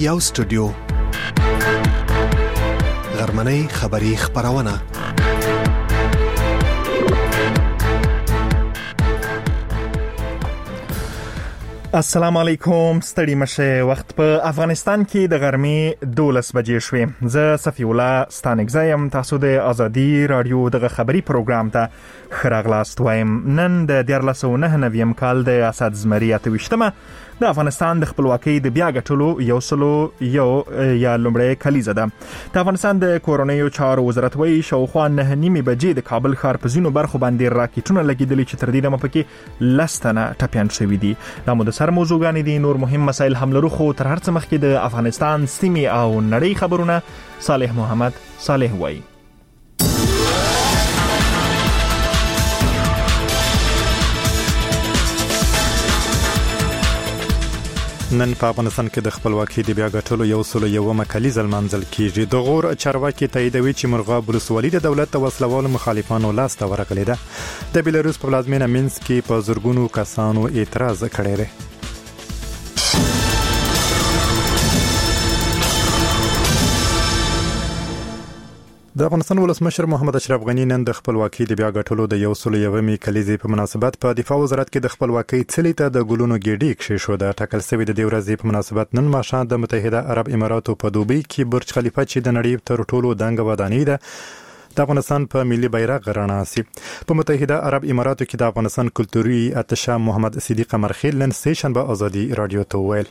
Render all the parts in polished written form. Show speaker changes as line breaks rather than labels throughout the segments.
یو سټوډیو غرمنۍ خبری خبرونه.
السلام علیکم، ستړي مشه. وخت په افغانستان کې د غرمې 12 بجې شوې. زه صفی الله ستانګزایم. تاسو د ازادي رادیو د خبري پروګرام ته خراغلاست وایم. نن د 2009 کال د اسد زمری 28مه د افغانستان د خپلواکۍ د بیا ګټلو یا لومړی کلیزه ده. د افغانستان د کورونیو چارو وزارت وایي شاوخوا 9:30 بجې د کابل ښار په ځینو برخو باندې راکټونه لګیدلي چې تر دې دمه پکې 10 تنه ټپیان شوي دي. دا مو د سر موضوعګانې دي. نور مهم مسایل هم لرو، خو تر هر څه مخکې د افغانستان سیمې او نړۍ خبرونه صالح محمد صالح وایي.
نن په افغانستان کې د خپلواکۍ د بیا ګټلو 101 کلیزه لمانځل کیږي. د غور چارواکي تاییدوي چې مرغاب ولسوالي د دولت د وسلوالو مخالفانو لاس ته ورغلې ده. د بیلاروس په پلازمینه مینسک کې په زرګونو کسانو اعتراض کړی دی. د افغانستان ولسمشر محمد اشرف غنی نن د خپلواکۍ د بیا ګټلو د 101 کلیزې په مناسبت په دفاع وزارت کې د خپلواکۍ څلي ته د ګلونو ګېډۍ کښېښوده. ټاکل شوی د دې ورځې په مناسبت نن ماښام د متحده عرب اماراتو په دوبۍ کې برج خلیفه چې د نړۍ تر ټولو دنګه ودانۍ ده د افغانستان په ملي بیرغ رڼا سي. په متحده عرب اماراتو کې د افغانستان کلتوري اتشه محمد صدیق قمرخیل نن سه شنبه ازادي رادیو ته ویل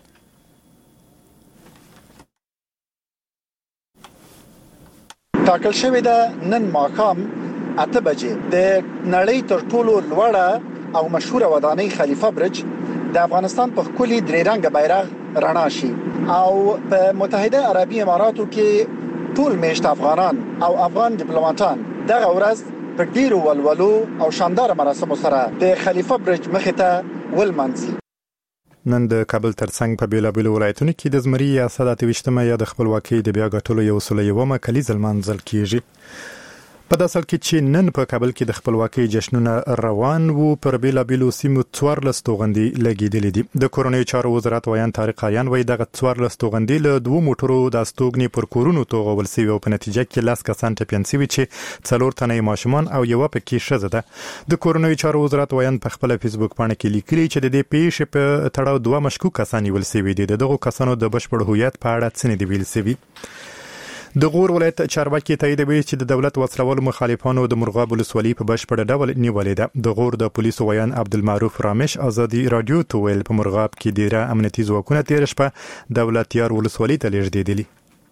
ټاکل شوی ده نن ماښام 8 بجې د نړۍ تر ټولو لوړه او مشهوره ودانۍ خلیفه برج د افغانستان په خولي درې رنګه بیرغ رڼا شي او په متحده عربي اماراتو کې ټول میشت افغانان او افغان ډیپلوماټان دغه ورځ په ډیرو ولولو او شاندار مراسمو سره د خلیفه برج مخې ته ولمانځي.
نن د کابل ترڅنګ په بیلابیلو ولایتونو کې د زمری یا 28مه یا د خپلواکۍ د بیا ګټلو 101 کلیزه لمانځل کیږي. په داسل کې چې نن په کابل کې د خپلواکۍ جشنونه روان وو، پر بیلابیلو سیمو 14 توغندي لګیدلې دي. د کورونیو چارو وزارت ویان طارق خایان وایي دغه 14 توغندي له 2 موټرو د استوګنې پر کورونو توغول سوي او په نتیجه کې 10 کسان ټپیان شوي چې 4 تنه ماشومان او یو پکې ښځه ده. د کورونیو چارو وزارت ویان په خپل فیسبوک باندې کې لیکلي چې د دې پیښې په تړاو 2 مشکوک کسان ول سوي دي. دغه کسانو د بشپړ هویت په اړه څه نه دی ویل سوي. د غور ولایت چارواکي تاییدوي چې د دولت وسلوالو مخالفانو د مرغاب ولسوالي په بشپړ ډول نیولې ده. د غور د پولیسو ویان عبدالمعروف رامش ازادي رادیو ته ویل په مرغاب کې ډیره امنیتي ځواکونه تیر شپه دولتيار ولسوالي ته لېږدېدلي.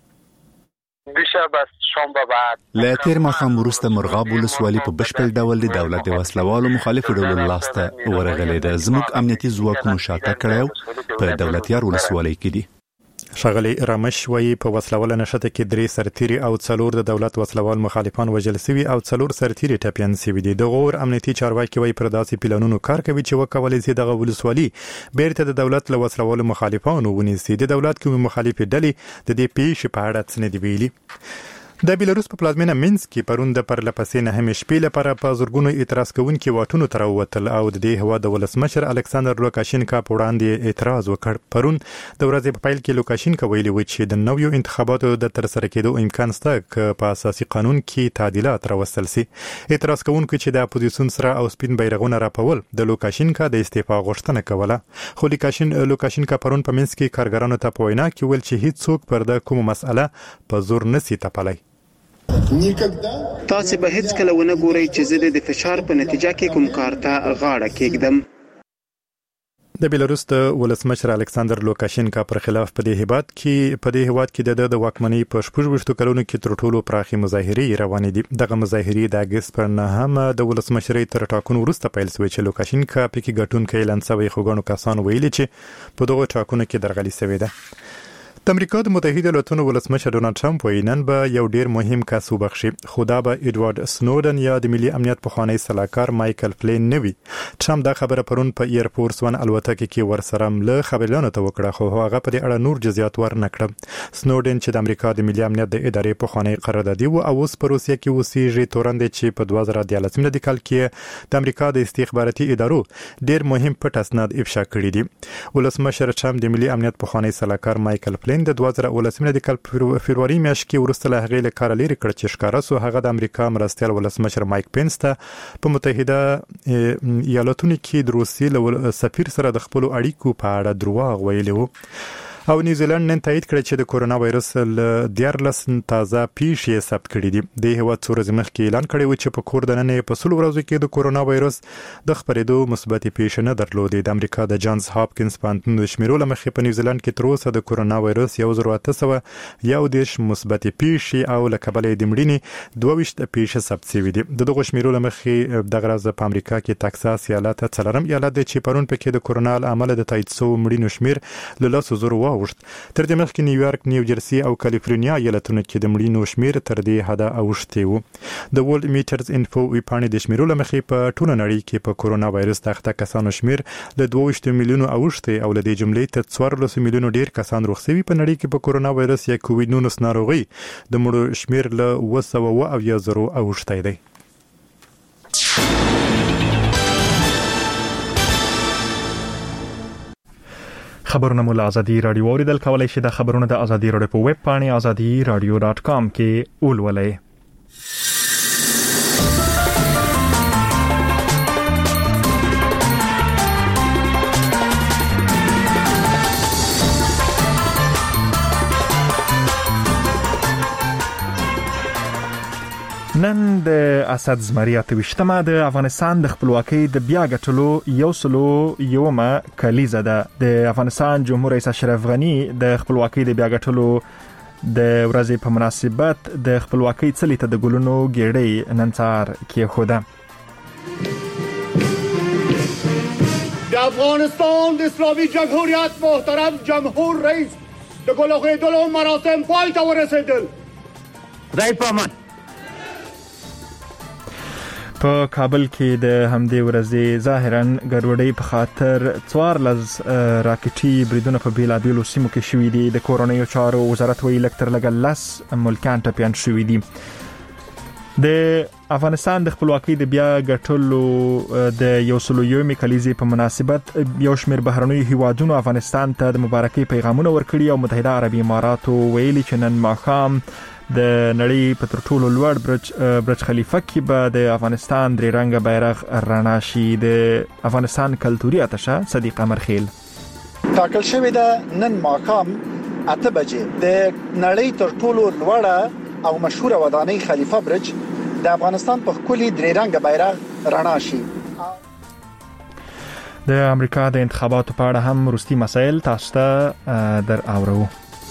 له تیر ماښام وروسته مرغاب ولسوالي په بشپړ ډول د دولت د وسلوالو مخالفو ډلو لاس ته ورغلې ده. زموږ امنیتي ځواکونو شاته کړیو په دولتيار ولسوالي کې دي.
شغلی رامش وایي په وسلواله نشته کې 3 سرتیري او 4 د دولت وسلوال مخالفان وژل شوي او 4 سرتیري ټپیان شوي دي. د غور امنیتي چارواکي وایي پر داسې پلانونو کار کوي چې وکولای شي دغه ولسوالي بیرته د دولت له وسلوالو مخالفانو ونیسي. د دولت کوم مخالفي ډلې د دې پیښې په اړه څه نه دی ویلي. د بیلاروس په پلازمینه مینسک کې پرون د پرلپسې 9 شپې لپاره په زرګونو اعتراض کوونکي واټونو ته راووتل او د دې هوا د ولسمشر الکساندر لوکاشینکا په وړاندې اعتراض وکړ. پرون د ورځې په پیل کې لوکاشینکا ویلي و چې د نویو انتخاباتو د ترسره کېدو امکان شته چې په اساسي قانون کې تعدیلات راوستل شي. اعتراض کوونکي چې د اپوزیسیون سره او سپین بیرغونه راپول د لوکاشینکا د استعفا غوښتنه کوله. خو لوکاشینکا پرون په مینسک کې کارګرانو ته په وینا کې ویل چې هیڅ څوک پر د کومه مسأله په زور نسی تپلای.
تاسو به هیڅ کله ونه ګورئ چې زه د فشار په نتیجه کې کوم کار ته غاړه کېږدم.
د بیلاروس د ولسمشر الکساندر لوکاشینکا پر خلاف په دې هیواد کې د واکمنۍ په 16 کلونو کې تر ټولو پراخي مظاهرې روانې دي. دغه مظاهرې د اگست پر 9 د ولسمشرۍ تر ټاکنو وروسته پیل شوې چې لوکاشینکا پکې ګټونکي اعلان شوی خو ګڼو کسان ویلي چې په دغه ټاکنو کې درغلي شوې ده. د امریکا د متحده ایالاتو ولسمشر ډونالد ټرمپ وایي نن به یو ډیر مهم کس وبخشي. خدا به ایډوارډ سنودن یا د ملي امنیت پخوانی سلاکار مایکل فلین نوي. ټرمپ دا خبره پرون په ایرفورس 1 الوتکه کې ورسره له خبريالانو ته وکړه خو هغه په دې اړه نور جزئیات ورنکړه. سنودن چې د امریکا د ملي امنیت د ادارې پخوانی قراردادي او اوس په روسیه کې اوسېږي تورند چې په 2013 کال کې د امریکا د استخباراتي ادارو ډیر مهم پټ اسناد افشا کړی دي. ولسمشر ټرمپ د ملي امنیت پخوانی سلاکار مایکل فلین نیوزیلند د 2018 د کال فبرवरी میاشت کې ورسته له هغې له کار لري کړ چې ښکارا سو هغه د امریکا مرستیال ولسمشر مایک پینس ته په متحده ایالاتونو کې د روسیې له سفیر سره د خپل اړیکو په اړه دروغ ویلي وو. او نیوزیلند نن تایید کړی چې د کورونا وایرس له 14 تازه پیښې ثبت کړي دي. د هیواد څو ورځې مخکې اعلان کړی و چې په کور دننه په 100 ورځو کې د کورونا وایرس د خپرېدو مثبت پیښې نه درلودې. د امریکا د جانز هاپکینز پوهنتون د شمیرو له مخې په نیوزیلند کې تر اوسه د کورونا وایرس 1811 مثبت پیښې او له کبله د مړینې 22 پیښې ثبت شوې دي. دغه شمیرو له مخې دغه ورځ په امریکا کې تکساس ایالت څلورم ایالت دی چې پرون پکې د کورونا له امله د تایید شوو مړینو شمیر له 100,000 تر دې مخکې نیویارک، نیو جرسي او کالیفورنیا ایالتونو کې د مړینو شمیر تر دې حده اوښتی و. د ورلد میټرز انفو ویبپاڼې د شمیرو له مخې په ټوله نړۍ کې په کورونا وایرس د اخته کسانو شمیر له 22 میلیونو اوښتی او له دې جملې تر 14 میلیونو ډیر کسان روغ شوي. په نړۍ کې په کورونا وایرس یا کووډ 19 ناروغي د مړو شمیر له 270,000 اوښتی دی.
خبرونه مو له ازادي رادیو اوریدل کولای شي. د خبرونه د ازادي رادیو په ویب پاڼه azadiradio.com کې ولولئ. نن د اسد زمری 28مه د افغانستان د خپلواکۍ د بیا ګټلو 101مه کلیزه ده. د افغانستان جمهور رئیس اشرف غنی د خپلواکۍ د بیا ګټلو د ورځې په مناسبت د خپلواکۍ څلي ته د ګلونو ګېډۍ نن سهار کېښوده.
د افغانستان د اسلامي جمهوریت محترم جمهور رئیس د ګل‌آغویدلو مراسم پای ته ورسېدل. خدای پامان.
په کابل کې د همدې ورځې ظاهراً ګډوډۍ په خاطر 14 راکټي بریدونه په بیلابیلو سیمو کې شوي دي. د کورنیو چارو وزارت ویلي لږ تر لږه 10 ملکیان ټپیان شوي دي. د افغانستان د خپلواکۍ د بیا ګټلو د 101مې کلیزې په مناسبت یو شمېر بهرنیو هیوادونو افغانستان ته د مبارکۍ پیغامونه ورکړي او متحده عربي اماراتو ویلي چې نن ماښام د نړۍ په تر ټولو لوړ برج خلیفه کې به د افغانستان درې رنګه بیرغ رڼا شي. د افغانستان کلتوري اتشه صدیق امرخیل
ټاکل شوې ده نن ماښام 8 بجې د نړۍ تر ټولو لوړه او مشهوره ودانۍ خلیفه برج د افغانستان په ښکلي درې رنګه بیرغ رڼا شي.
د امریکا د انتخاباتو په اړه هم وروستي مسایل تاسو ته در اورو.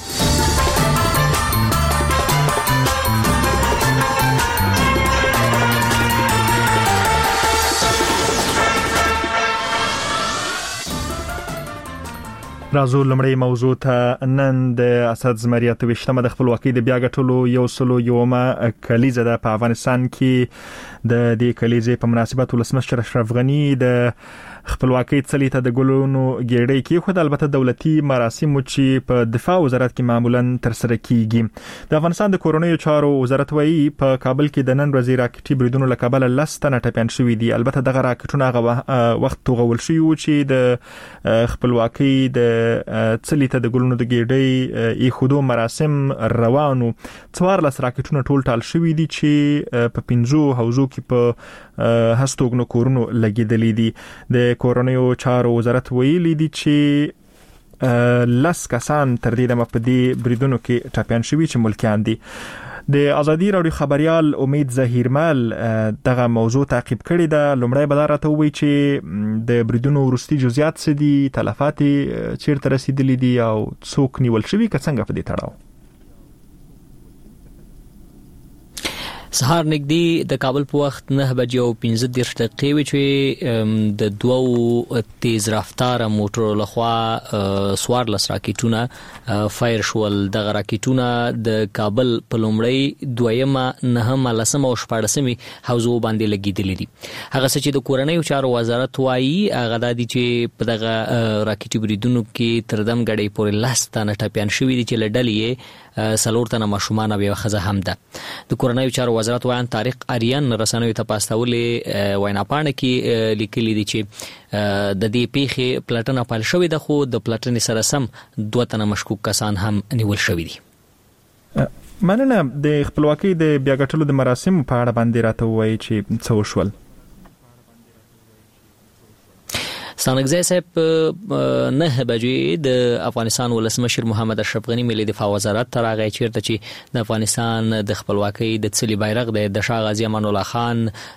راځو لمړی موضوع ته. نن د اسد زمری 28مه د خپلواکۍ د بیا ګټلو 101مه کلیزه ده. په افغانستان کې د دې کلیزې په مناسبت ولسمشر اشرف غنی د خپلواکۍ څلي ته د ګلونو ګېډۍ کېښوده. البته دولتي مراسم چې په دفاع وزارت کې معمولا تر سره کیږي. د افغانستان د کورنیو چارو وزارت وایي په کابل کې د نن ورځې راکټي بریدونو له کبله 10 تنه ټپیان شوي دي. البته دغه راکټونه هغه وخت توغول شوي وو چې د خپلواکۍ د څلي ته د ګلونو د ګېډۍ ایښودو مراسم روانو. 14 راکټونه ټول ټال شوي دي چې په 5 حوزو کې په هستوګنو کورونو لګېدلې دي. د کورنیو چارو وزارت ویلي دي چې 10 کسان تر دې دمه په دې بریدونو کې ټپیان شوي چې ملکیان دي. د ازادي رادیو خبريال امید ظهیرمل دغه موضوع تعقیب کړی ده. لومړی به راته وایي چې د بریدونو وروستي جزئیات څه دي، تلفات چیرته رسیدلي دي او څوک نیول شوي که څنګه په دې تړاو.
سهار نږدې د کابل په وخت 9:15 وی چې د دوو تیز رفتار موټرو لخوا 14 راکټونه فایر شول. د راکټونه د کابل په لومړی دویمه 9مه 10مه او 14مه حوزو باندې لګیدلې دي. هغه چې د کورنیو چارو وزارت وایي هغه د دې چې په دغه راکټي بریدونو کې تر دم غړي پورې 10 تنه ټپیان شوي دي چې لډلې سلور تنه ماشومان او یو خزه هم ده. د کورنۍ چارو وزارت وایي طارق اریان رسنوي ته پاستولې وینا پاڼه کې لیکلي دي چې د دې پیښې پلټنه پیل شوې ده، خو د پلټنې سره سم 2 تنه مشکوک کسان هم نیول شوي دي.
مننه. د خپلواکۍ د بیاګټلو د مراسمو په اړه باندې راته وایي چې څه وشول.
ستانکزی صاحب 9 بجې د افغانستان ولسمشر محمد اشرف غنی ملي دفاع وزارت ته راغی چیرته چې د افغانستان د خپلواکۍ د څلي بیرغ د شاه غازی امان الله خان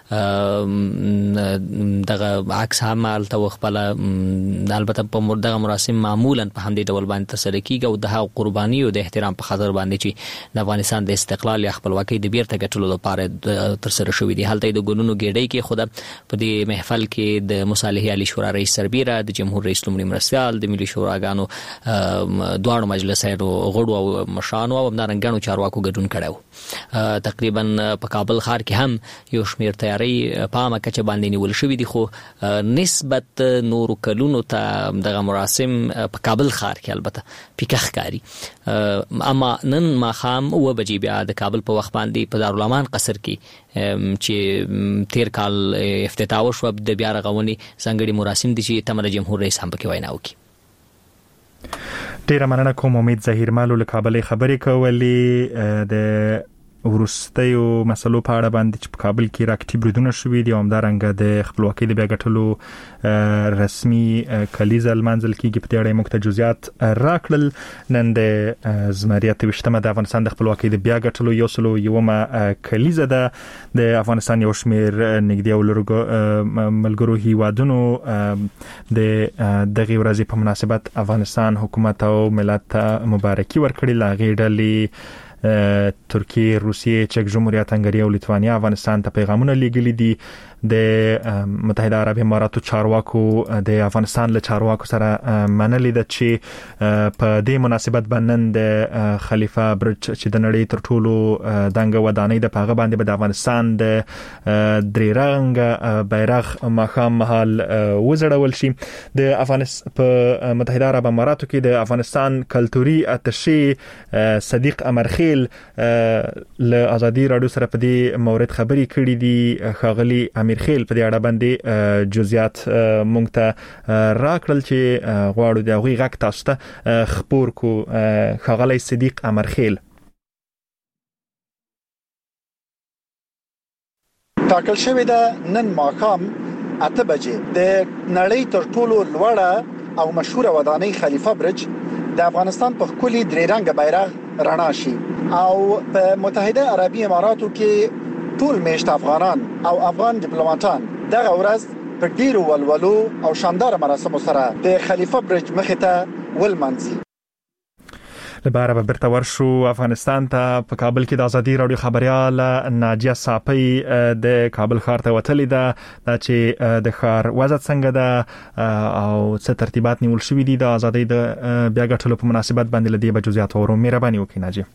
دغه عکس هم الته خپل البته په دغه مراسم معمولا په همدې ډول باندې ترسره کیږي او د هغه قرباني او د احترام په خاطر باندې چې د افغانستان د استقلال یا خپلواکۍ د بیرته ګټلو لپاره ترسره شوې دي. هلته د ګونونو ګډۍ کې خود په دې محفل کې د مصالحې علی شورا رئیس سربیره، د جمهور رئیس لومړي مرستیال، د ملي شوراګانو دواړو مجلسونو غړو او مشرانو او همدارنګه چارواکو ګډون کړو. تقریبا په کابل ښار کې هم یو شمېر تیاری په عامه کچه باندې نیول شوي دي، خو نسبت نورو کلونو ته دغه مراسم په کابل ښار کې البته پیکه ښکاري. اما نن ماښام 9 بجې بیا د کابل په وخت باندې په دارالامان قصر کې چې تیر کال افتتاح وشو د بیا رغونې ځانګړي مراسم دي چې تمره جمهور رئیس هم پکې وینا وکړي.
ډیره مننه کوم. امید ظهیر مالو له کابل خبرې کولې د ورستیو مسلو په اړه باندې چې په کابل کې راکټي بریدونه شوې دي او همدارنګه د خپلواکۍ د بیاګټلو رسمي کلیزه لمانځل کېږي. په دې اړه موږ ته جزئیات راکړل. نن د زمریه 28مه د افغانستان د خپلواکۍ د بیاګټلو 101مه کلیزه ده. د افغانستان یو شمېر نږدې او ملګرو هیوادونو د دغه ورځې په مناسبت افغانستان حکومت او ملت ته مبارکي ورکړي. لاغې ډلې ترکیه، روسیې، چک جمهوریت، هنګري او لیتوانیا افغانستان ته پیغامونه لیږلي دي. د متحده عرب اماراتو چارواکو د افغانستان له چارواکو سره منلي ده چې په دې مناسبت باندې د خلیفہ برج چې د نړۍ تر ټولو دنګ ودانۍ د پاغه باندې به د افغانستان د درې رنګ بیرغ مخام محل وزړول شي. د افغانستان په متحده عرب اماراتو کې د افغانستان کلتوري اتشي صدیق امرخیل له ازادي رادیو سره په دې مورید خبري کړې دي. خاغلی امیر خیل په دې اړه باندې جزئیات مونږ ته راکړل چې غواړو د هغوی غږ تاسو ته خبر کو. خاغلی صدیق امرخیل
ټاکل شوې ده نن ماښام 8 بجې د نړۍ تر ټولو لوړه او مشهوره ودانۍ خلیفہ برج د افغانستان په خولي درې رنګ بیرغ رڼا شي او په متحده عربي اماراتو کې ټول میشت افغانان او افغان ډیپلوماټان دغه ورځ په ډیرو ولولو او شاندار مراسمو سره د خلیفہ برج مخې ته ولمانځي.
لباره به برته ورشو افغانستان ته. په کابل کې د ازادي رادیو خبريال ناجیه صافی د کابل ښار ته وتلې ده چې د ښار وضعیت څنګه ده او څه ترتیبات نیول شوي دي د ازادۍ د بیاګټلو په مناسبت باندې. لدی به جزئیات ورو مهرباني وکړئ ناجیه.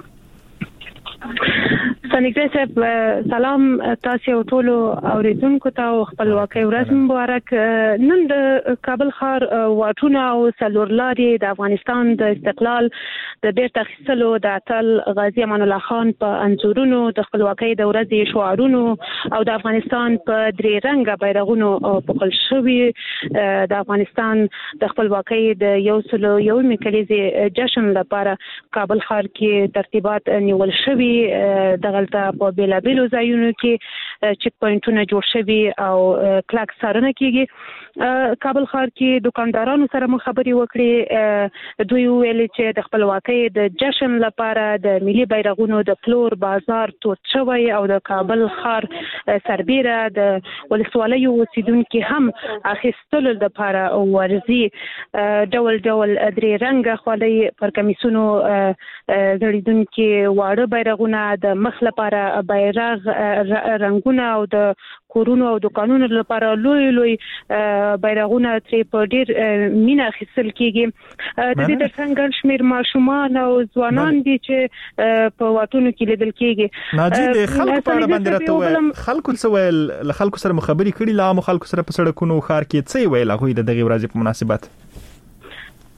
ستانکزی صاحب سلام تاسو ټول اوریدونکو ته خپلواکۍ ورځ مبارک. نن د کابل ښار واټونه او څلورلارې د افغانستان د استقلال د بیرته اخیستلو د اتل غازی امان الله خان په انځورونو د خپلواکۍ د ورځې شعارونو او د افغانستان په درې رنګه بیرغونو پوښل شوي. د افغانستان د خپلواکۍ د 101مې کلیزې جشن لپاره کابل ښار کې ترتیبات نیول شوي. دغلته په بیلابیلو ځایونو کې چک پوینټونه جوړ شوي او کلاک څارنه کیږي. کابل ښار کې دکاندارانو سره مو خبرې وکړې. دوی ویل چې د خپلواکۍ د جشن لپاره د ملي بیرغونو د فلور بازار توت شوی او د کابل ښار سربیره د ولسوالیو اوسیدونکو هم اخیستلو لپاره ورځي ډول ډول درې رنګه خولۍ پر کمیسونو زړیدونکو واړه بیرغونه د مخ لپاره بیرغ رنگونه او د کورونو او دکانونو لپاره لوی لوی بیرغونه ترې په ډیر مینه اخیستل کیږي. د دې ترڅنګ شمیر ماشومان او ځوانان دي چې په واټونو کې لیدل کیږي.
ناجی د خلکو په اړه باندې راته خلکو څه ویل؟ له خلکو سره مخابري کړي؟ لا مو خلکو سره په سړکونو ښار کې څه ویل هغه د دغه ورځې په مناسبت؟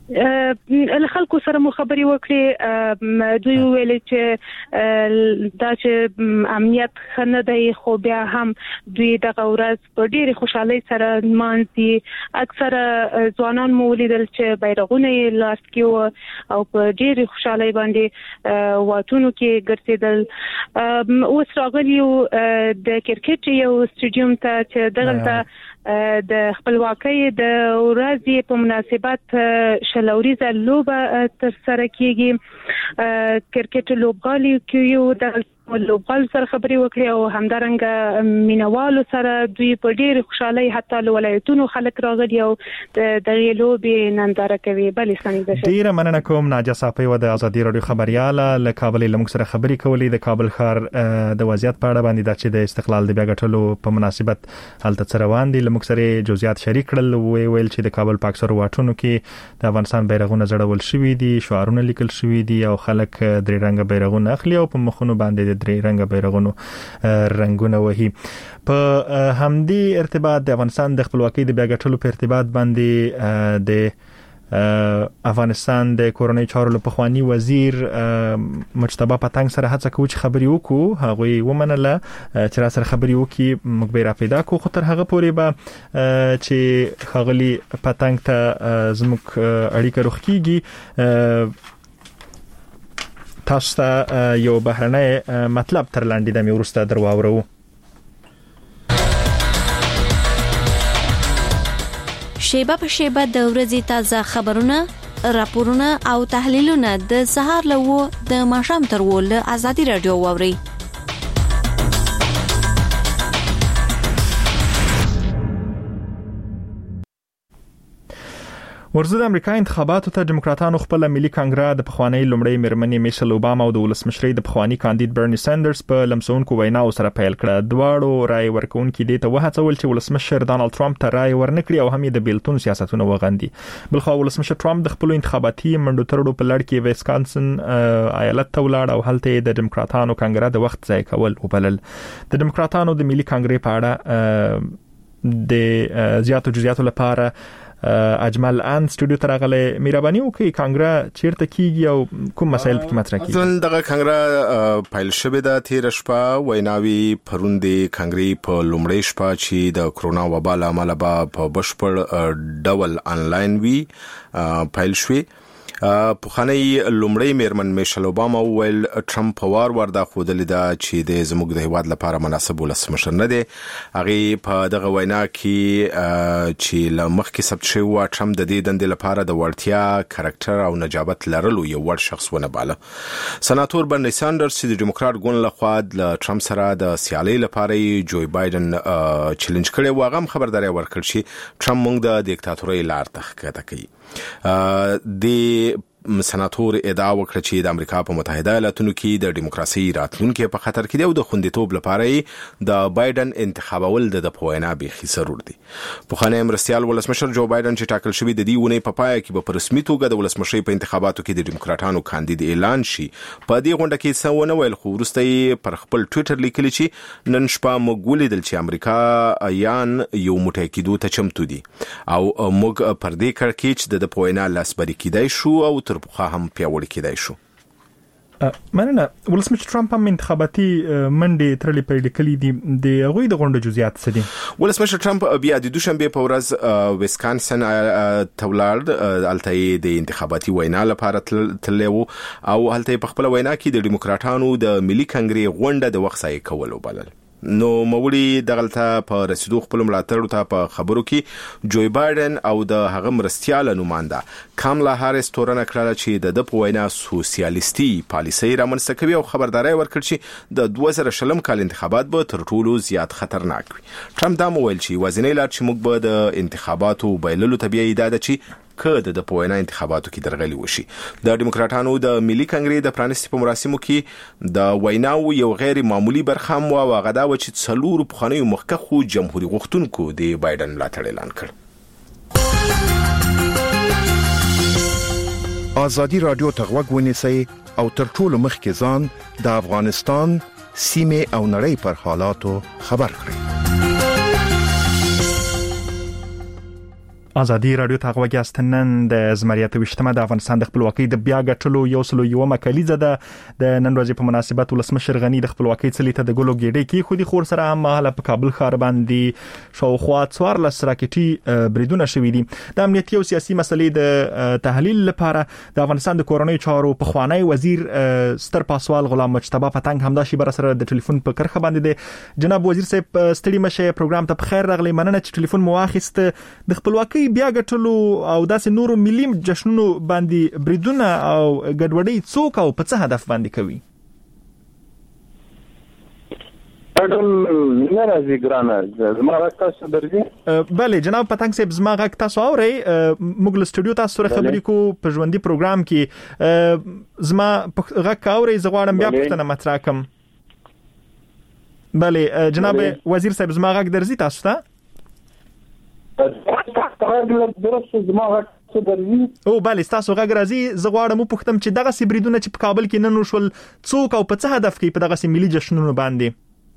خلکو سره مو خبرې وکړې دوی ویل چې دا چې امنیت خنه دی خو بیا هم دوی دغه ورځ په ډېر خوشحالي سره مانځي اکثره ځوانان مو ولیدل چې بیرغونه یې لاس کې او په ډېر خوشحالي باندې واټونو کې ګرځیدل اوس راغلی د کرکټ یو سټیډیوم ته چې دغه د خپلواکۍ د ورځې په مناسبت شلوريزه لوبه تر سره کیږي کرکټ لوبغالي کیو د لوبغال سره خبري وکړي او همدارنګه مینوالو سره دوی په ډېر خوشحالي حتی ولایتونو خلک راغلي او د لوبې ننداره کوي بلې څنګه ده
ډیره مننه کوم ناجا صافي و د ازادي رادیو خبرياله له کابل له موږ سره خبري کولې د کابل ښار د وضعیت په اړه باندې چې د استقلال د بیا غټلو په مناسبت هلته روان دي له موږ سره جزئیات شریک کړل ویل چې د کابل پاک سره واټونو کې د افغانستان بیرغونه زړول شوې دي شعارونه لیکل شوې دي او خلک درې رنګ بیرغونه اخلي او په مخونو باندې درې رنګ بیرغونو رنگونه وهي په همدي ارتباط د افغانستان د خپلواکۍ د بیا غټلو په ارتباط باندې د افغانستان د کورنۍ چارو په خواني وزیر مجتبی پتنګ سره هڅه کوي چې خبري وکړو هغه ومنله چې را سره خبري وکړي موږ به را پیدا کو خو تر هغه پورې به چې خغلی پتنګ ته زموږ اړیکه روخ کیږي تاسو ته یو بهرنۍ مطلب تر لاندې د میورسته درواورو
شیبه په شیبه د ورځې تازه خبرونه راپورونه او تحلیلونه د سهار له د ماښام تر ول ازادي رادیو واوري ورزه د امریکا انتخاباتو ته دیموکراتانو خپل ملي کانګرس د پخوانی لومړی میرمنې میشل اوباما او د ولسمشرۍ د پخوانی کاندید برني ساندرز په لمسونکو ویناو سره پیل کړه دواړو رای ورکونکو د ته وهڅول چې ولسمشر ډانلډ ټرمپ ته رای ورنکړي او هم د بیلتون سیاستونه وغندي بلخو ولسمشر ټرمپ د خپل انتخاباتي منډو ترړو په لړ کې ویسکانسن ایالت ته ولاړ او هلته د دیموکراتانو کانګرس د وخت ځای کول وبلل د دیموکراتانو د ملي کانګرس په اړه د زیاتو جزئیاتو لپاره اجمل ان سټوډیو ته راغله مهرباني وکړئ کانګرس چیرته کیږي او کوم مسایل پکې مطرح کیږي
ځل دغه کانګرس فایل شوه د تیر شپه ویناوي پروندې کانګرس په لومړی شپه چې د کرونا وبا لامل په بشپړ ډول انلاین وی فایل شوه په خاني لومړی میرمن میشل اوباما ویل ټرمپ وار دا خودل دا چې د زموږ د هیواد لپاره مناسب ولسمشر نه دی هغه په دغه وینا کې چې لمخکې ثبت شوی و ټرمپ د دې دندې لپاره د ورتیا کریکټر او نجابت لرلو یو ور شخص ونه باله سناتور برني ساندرز چې د دیموکرات ګوند لخوا د ټرمپ سره د سیالي لپاره جوی بایدن چیلنج کړي و هغه خبرداري ورکړ چې ټرمپ موږ د دیکتاتورۍ لار ته ښکته کوي د سناتور ادعا وکړه چې د امریکا په متحده ایالاتونو کې د دیموکراسي راتلونکو په خطر کې دی او د خوندیتوب لپاره د بایدن انتخابول د پوینا به ضروري دي په خانه امرستیال ولسمشر جو بایدن چې ټاکل شوی د دې ونې په پای کې په رسمي توګه د ولسمشرۍ په انتخاباتو کې د دیموکراتانو کاندید اعلان شي په دې غونډه کې څونه ویل خو ورسته پر خپل ټوئیټر لیکلی چې نن شپه موږ ولیدل چې امریکا یان یو موټی کېدو ته چمتو دي او موږ پر دې کړکېچ د پوینا لاسبري کېدای شو او ترپخه هم پیاوړی کېدای شو
مننه ولسمشر ټرمپ هم انتخاباتي منډه ترلې پیل کړې دي د غوي د غونډه جزئیات څه دي
ولسمشر ټرمپ بیا د دوشنبه په ورځ ویسکانسن تولارد الته د انتخاباتي وینا لپاره تللو او هلته په خپل وینا کې د دیموکراتانو د ملي کانګرس غونډه د وخت ځای کول وبلل نو مولي دغلطه په رسیدو خپل ملاتړ ته په خبرو کې جوی بایدن او د هغه مرستياله نماینده کاملا هاریس تورنه کړل چې د پوینا سوسیالیستي پالیسي رامنځته کوي او خبرداري ورکړ چې د 2020 کال انتخابات به تر ټولو زیات خطرناک وي ټرمپ دا ویل چې وزنی لار چې موږ به د انتخاباتو بایللو طبيعي ده چې کده د پوینا انتخاباتو کې درغلي وشي د دیموکراتانو د ملي کانګرس د پرانیستي په مراسمو کې د ویناو یو غیر معمولی برخه مو واغدا و چې څلور په خنۍ مخکخو جمهوریت غوښتونکو د بایدن ملاتړ اعلان کړ
ازادي رادیو تغوږ ونیسئ او تر ټولو مخکې ځان د افغانستان سیمه او نړۍ پر حالاتو خبر کړئ
ازادي رادیو ته غوږی استنن د زمریات وشتمه د افغانستان د خپلواکۍ د بیا غټلو یو مکلیزه ده د نن ورځې په مناسبت ولسمشر غنی د خپلواکۍ څلې ته د ګلو ګېډې کې خو دي خور سره هم مهاله په کابل ښار باندې شاوخوا 14 راکټي بریدونه شوې دي د امنیتي او سیاسي مسلې د تحلیل لپاره د افغانستان د کورونی چارو په خوانی وزیر ستر پاسوال غلام مجتبی پتنګ همدا شی بر سره د ټلیفون په کرخه باندې دی جناب وزیر صاحب ستړي مشه پروګرام ته په خیر راغلی مننه چې ټلیفون مو واخیست د خپلواکۍ بیا غټلو او داسې نورو ملي جشنونو باندې بریدونه او ګډوډي څوک او په څه هدف باندې کوي
نه راځي ګرانه زما غږ تاسو درځي
بله جناب پتنګ صاحب زما غږ تاسو اورئ موږ له سټوډیو تاسو سره خبرې کوو په ژوندۍ پروګرام کې زما غږ اورئ زه غواړم بیا پوښتنه مطرح کړم بله جناب وزیر صاحب زما غږ درځي تاسو ته او بله تاسو غږ راځي زه غواړم پوښتم چې دغه سبریدونه چې په کابل کې نن وشول څوک او په څه هدف کې په دغه ملي جشنونو باندې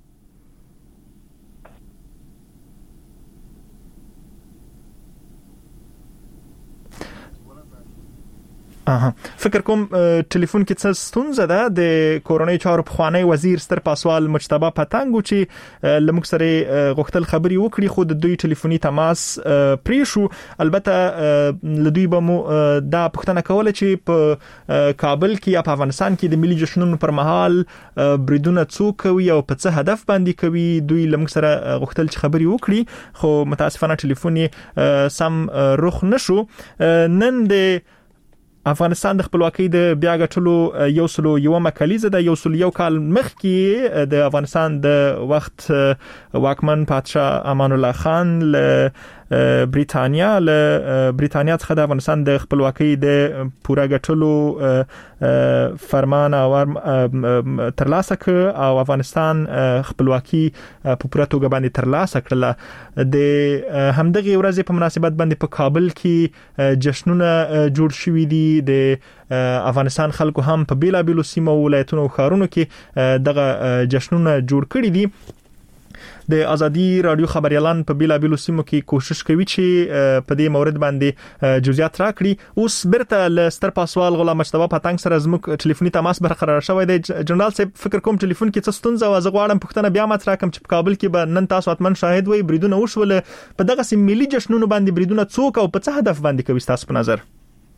فکر کوم ټلیفون کې څه ستونزه ده د کورونی چارو په خوانی وزیر ستر پاسوال مجتبی پتنګ چې لمک سره غوښتل خبري وکړي خو د دوی ټلیفوني تماس پرې شو البته لدوی به مو دا پښتنه کوله چې په کابل کې یا په افغانستان کې د ملي جشنونو پر مهال بریدونه څوک کوي او په څه هدف باندې کوي دوی لمک سره غوښتل چې خبري وکړي خو متاسفانه ټلیفوني سم رخ نشو نن د افغانستان د خپلواکۍ د بیا غټلو یو مکلیزه د یو کال مخکې د افغانستان د وخت واکمن پادشاه امان الله خان له بریتانیا څخه د افغانستان د خپلواکۍ د پوره غټلو فرمان او ترلاسه کړ او افغانستان خپلواکۍ په پوره توګه باندې ترلاسه کړله د همدغه ورځې په مناسبت باندې په کابل کې جشنونه جوړ شوي دي د افغانستان خلکو هم په بیلابیلو سیمو ولایتونو او ښارونو کې دغه جشنونه جوړ کړي دي د ازادي رادیو خبريالان په بیلابیلو سیمو کې کوشش کوي چې په دې مورد باندې جزئیات راکړي اوس برته ل ستر پاسوال غلام مجتبی پتنګ سره زموږ ټلیفوني تماس برقرار شوی دی جنرال صاحب فکر کوم ټلیفون کې څه ستونزه او زه غواړم پښتنه بیا مطرح کوم چې په کابل کې به نن تاسو اتمن شاهد وي بریدونه وشول په دغه سیم ملي جشنونو باندې بریدونه څوک او په څه هدف باندې کوي تاسو په نظر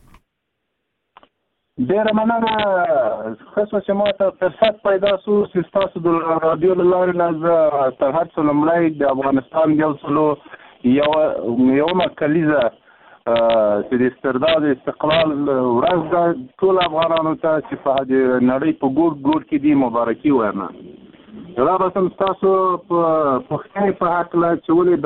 ډیر مننه خاصه چې ما ته فرصت پیدا شو چې تاسو د رادیو لاره نه تر هر څه لمړی د افغانستان یو مکلیزه چې د استرداد استقلال ورځ د ټول افغانانو ته چې په نړۍ په ګوټ کې دي مبارکي وایم دا به سم تاسو په پښتني په حق لا چې ولې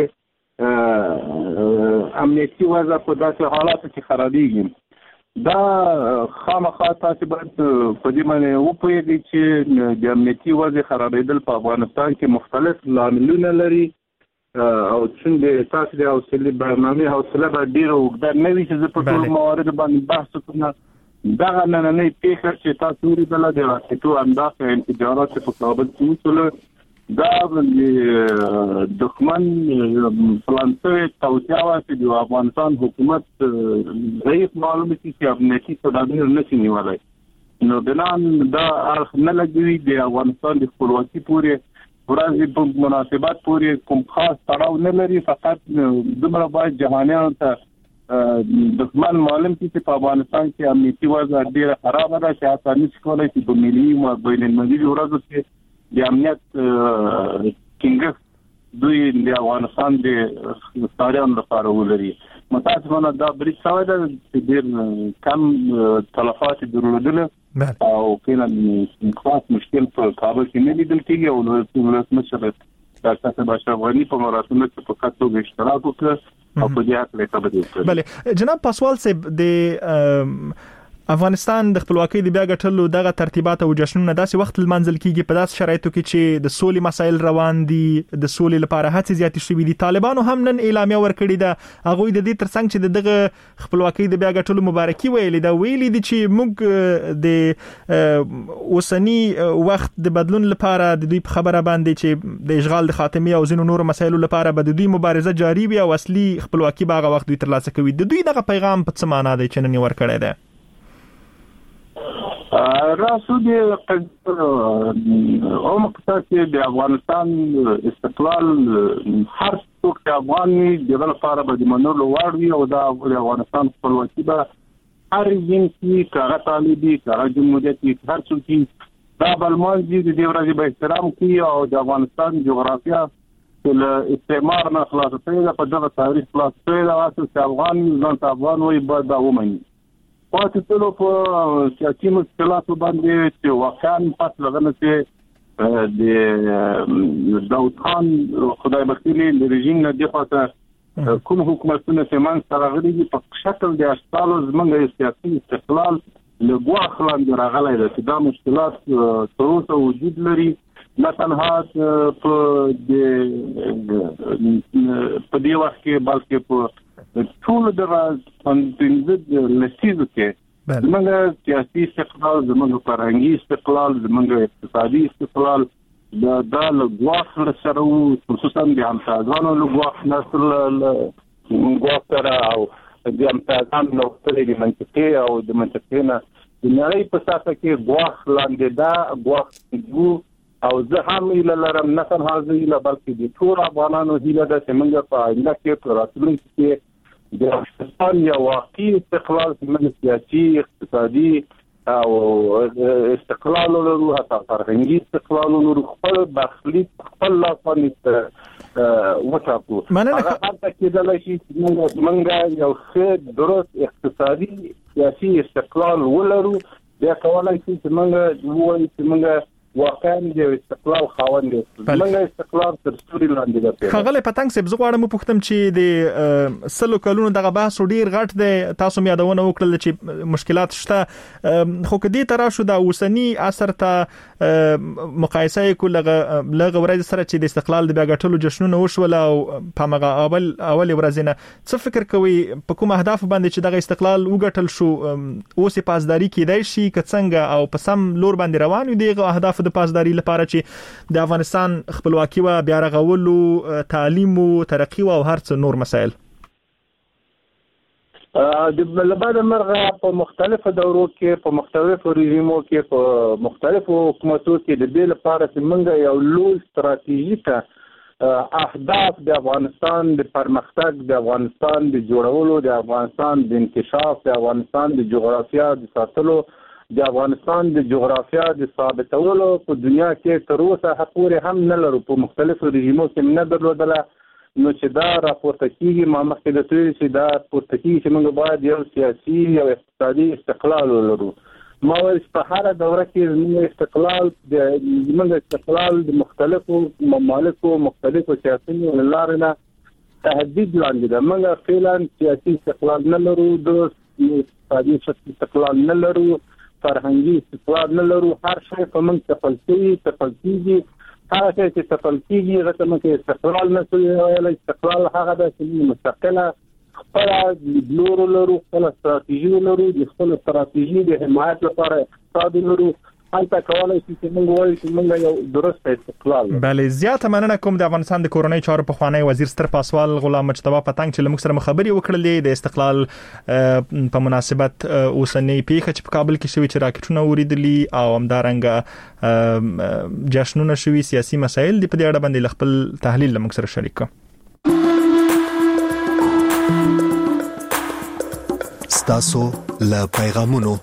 داسې امنیتي وضع په داسې حالاتو کې خرابېږي دا خامخا تاسو باید په دې باندې وپوهیږئ چې د امنیتي وضع خرابېدل په افغانستان کې مختلف لاملونه لري او څنګه تاسو د حوصلې برنامه حوصله به ډیره اوږده نه وي چې زه په ټول موارد باندې بحث وکړم دا نننۍ پیښه چې تاسو ولیدله د راکټو اندازه انفجارات په کابل کې وشول دا د دښمن پلانته توسعه چې د افغانستان حکومت ضعیف معلومه چې امنیتي تدابیر نشي نیولای نو بنان دا نه لګوي د افغانستان د خپلواکۍ پورې ورځ په مناسبت پورې کوم خاص تړاو نه لري فقط دمر باید جهانیان ته دښمن معلوم چې په افغانستان کې امنیتي وضع ډیره خراب ده چې حتی نشي کولای چې په ملي او بین المللي ورځو کې د امنیت ټینګښت دوی د افغانستان د ستاریانو لپاره ولري متاسفانه دا برید شوی ده چې ډېر کم تلفات درلودله او کله خاص مشکل په کابل کې نه لیدل کېږي او ولسمشر ډاکټر صاحب اشرف غني په مراسمو کې په خاطر اشتراک وکړ او په دې اړه خبرې وکړې.
بله جناب پاسوال صاحب د افغانستان د خپلواکۍ د بیا ګټلو دغه ترتیبات او جشنونه داسې وخت لمانځل کیږي په داسې شرایطو کې چې د سولې مسایل روان دي، د سولې لپاره هڅې زیاتې شوې دي. طالبانو هم نن اعلامیه ورکړې ده، هغه د دې ترڅنګ چې دغه خپلواکۍ د بیا ګټلو مبارکي ویلې ده، ویلي دي چې موږ د اوسنی وخت د بدلون لپاره د دوی په خبره باندې چې د اشغال د خاتمه او زینو نور مسایلو لپاره به د دوی مبارزه جاری وي او اصلي خپلواکي به هغه وخت دوی ترلاسه کوي. د دوی دغه پیغام په څه معنا دی چې نن ورکړی دی؟
راسو د مقصد د افغانستان استقلال هر څوک چې افغاني د لپاره به د منلو وړ وي او د افغانستان خپلواکي به هر رژیم کې کاغه طالبي کاغه جمهوریت هر څوک دا بلمانځي د دې ورځې به احترام کوي او د افغانستان جغرافیه له استعمار نه خلاص شوی په دغه تاریخ خلاص شوی دا چې افغان ځان ته افغان وي به دا ومني. پاتې ټولو په سیاسي مشکلاتو باندې چې واقعا پات لغنه چې د داود خان خدای بخښلي د رژیم نه دی خاطر کوم حکومتونه چې من سره غړي په شکل د اشتالو زمونږ سیاسي استقلال له ګواښ لاندې راغلی دی چې دا مشکلات تر اوسه وجود لري، نه تنها په دې وخت کې بلکې په ټول دغه پنځه لسیزو کې زمونږ سیاسي استقلال، زمونږ فرهنګي استقلال، زمونږ اقتصادي استقلال دا له ګواښ سره خصوصا د همسایګانو له ګواښ سره او د همسایګانو له خپلې منطقې او د منطقې نه د نړۍ په ساحه کې ګواښ لاندې دا ګواښ او زه هم ایله لرم، نه تنها زه ایله بلکې د ټول افغانانو هیله ده چې موږ په آینده کې په راتلونکي کې د افغانستان یو واقعي استقلال زموږ سیاسي اقتصادي او استقلال لرو، حتی فرهنګي استقلال لرو، خپل برخلیک خپل لاس باندې وټاکو. هغه حتی کېدلی شي چې موږ یو ښه درست اقتصادي سیاسي استقلال ولرو، بیا کولی شي چې موږ ووایو چې موږ واقعا د استقلال خاوند دي. موږ استقلال تر ستوري لاندې ده.
خغل پتنګ سب زه غواړم پوښتم چې د سلو کلونو دغه بحث ډیر غټ دی، تاسو مې یادونه وکړل چې مشکلات شته، خو کدي تر شو د اوسنی اثر ته مقایسه کولغه لغه ورځ سره چې د استقلال د بیا ګټلو جشنونه وشول او په مغه اول ورځ نه څه فکر کوي په کوم اهداف باندې چې دغه استقلال وګټل شو اوس پاسداري کیدای شي کڅنګ او په سم لور باندې روان دي دغه اهداف د پاسداري لپاره چې د افغانستان خپلواکي و بیا رغولو، تعلیم او ترقی او هر څه نور مسایل
د بلبد مرغه په مختلفو دورو کې په مختلفو رژیمو کې په مختلفو حکومتونو کې د دې لپاره چې موږ یو لوی ستراتیژیک اهداف د افغانستان د پرمختګ، د افغانستان د جوړولو، د افغانستان د انکشاف، د افغانستان د جغرافیه د ساتلو، د افغانستان د جغرافیه د ثابتولو په دنیا کې تر اوسه حقوق هم نه لرو، په مختلفو رژیمو کې نه درلودله. نو چې دا راپورته کیږي ما مخکې د توی چې دا راپورته کیږي چې موږ باید یو سیاسي او اقتصادي استقلال ولرو. ما وایي په هر دوره کې زموږ استقلال د مختلفو ممالکو مختلفو سیاسیونو له لارې نه تهدید لاندې ده. موږ فعلا سیاسي استقلال نه لرو، د اقتصادي استقلال نه لرو، فرهنګي استقلال نه لرو، هر شی په موږ تپل کېږي. هغه چې تپل کېږي هغه ته موږ استقلال نه ویلی. استقلال هغه ده چې موږ مستقله خپله لیدلورو لرو، خپله استراتیژي لرو، د خپل استراتیژي د حمایت لپاره اقتصاد لرو. هلته کولای شي چې موږ وایو چې موږ یو درست استقلال لرو.
بله، زیاته مننه کوم د افغانستان د کورنۍ چارو پخوانی وزیر ستر پاسوال غلام مجتبی پتنګ چې موږ سره خبرې وکړلې د استقلال په مناسبت اوسنۍ پیښه چې په کابل کې شوې چې راکټونه وریدلي او همدارنګه جشنونه شوي، سیاسي مسایل دی په دې اړه باندې خپل تحلیل موږ سره شریک کړ.
ستاسو له پیغامونو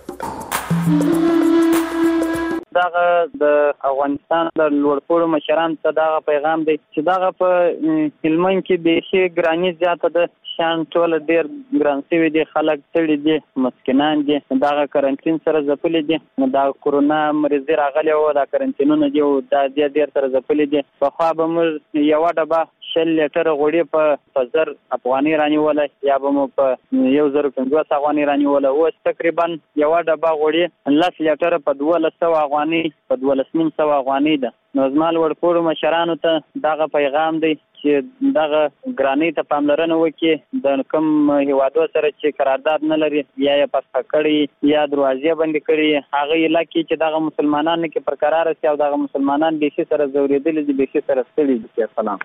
دغه د افغانستان د لوړپوړو مشران ته دغه پیغام دی چې دغه په هلمند کې بیخي ګراني زیاته ده، شان ټول ډیر ګران شوي دي، خلک ستړي دي، مسکینان دي، دغه کرنټین سره ځپلي دي. دا کورونا مریض راغلی و، دا کرنټینونه دي او دا ډیر سره ځپلي دي. پخوا به موږ یوه ډبه 100 لیټر غوړي په 1000 افغاني رانیول یا به مو په 1500 افغاني رانیول او تقریبا یو ډبه غوړي 10 لیټر په 1200 افغاني په 1200 افغاني ده. نو زمال ورکوړو مشرانو ته دغه پیغام دی چې دغه ګرانی ته پاملرنه وکړي، د کوم هیوادو سره چې قرارداد نه لري یا یې پاسپا کړي یا دروازې بندي کړي، هغه علاقې چې دغه مسلمانانو کې پر قرار سي او دغه مسلمانان به شي سره زوریدل دي، به شي سره ستړي دي. سلام.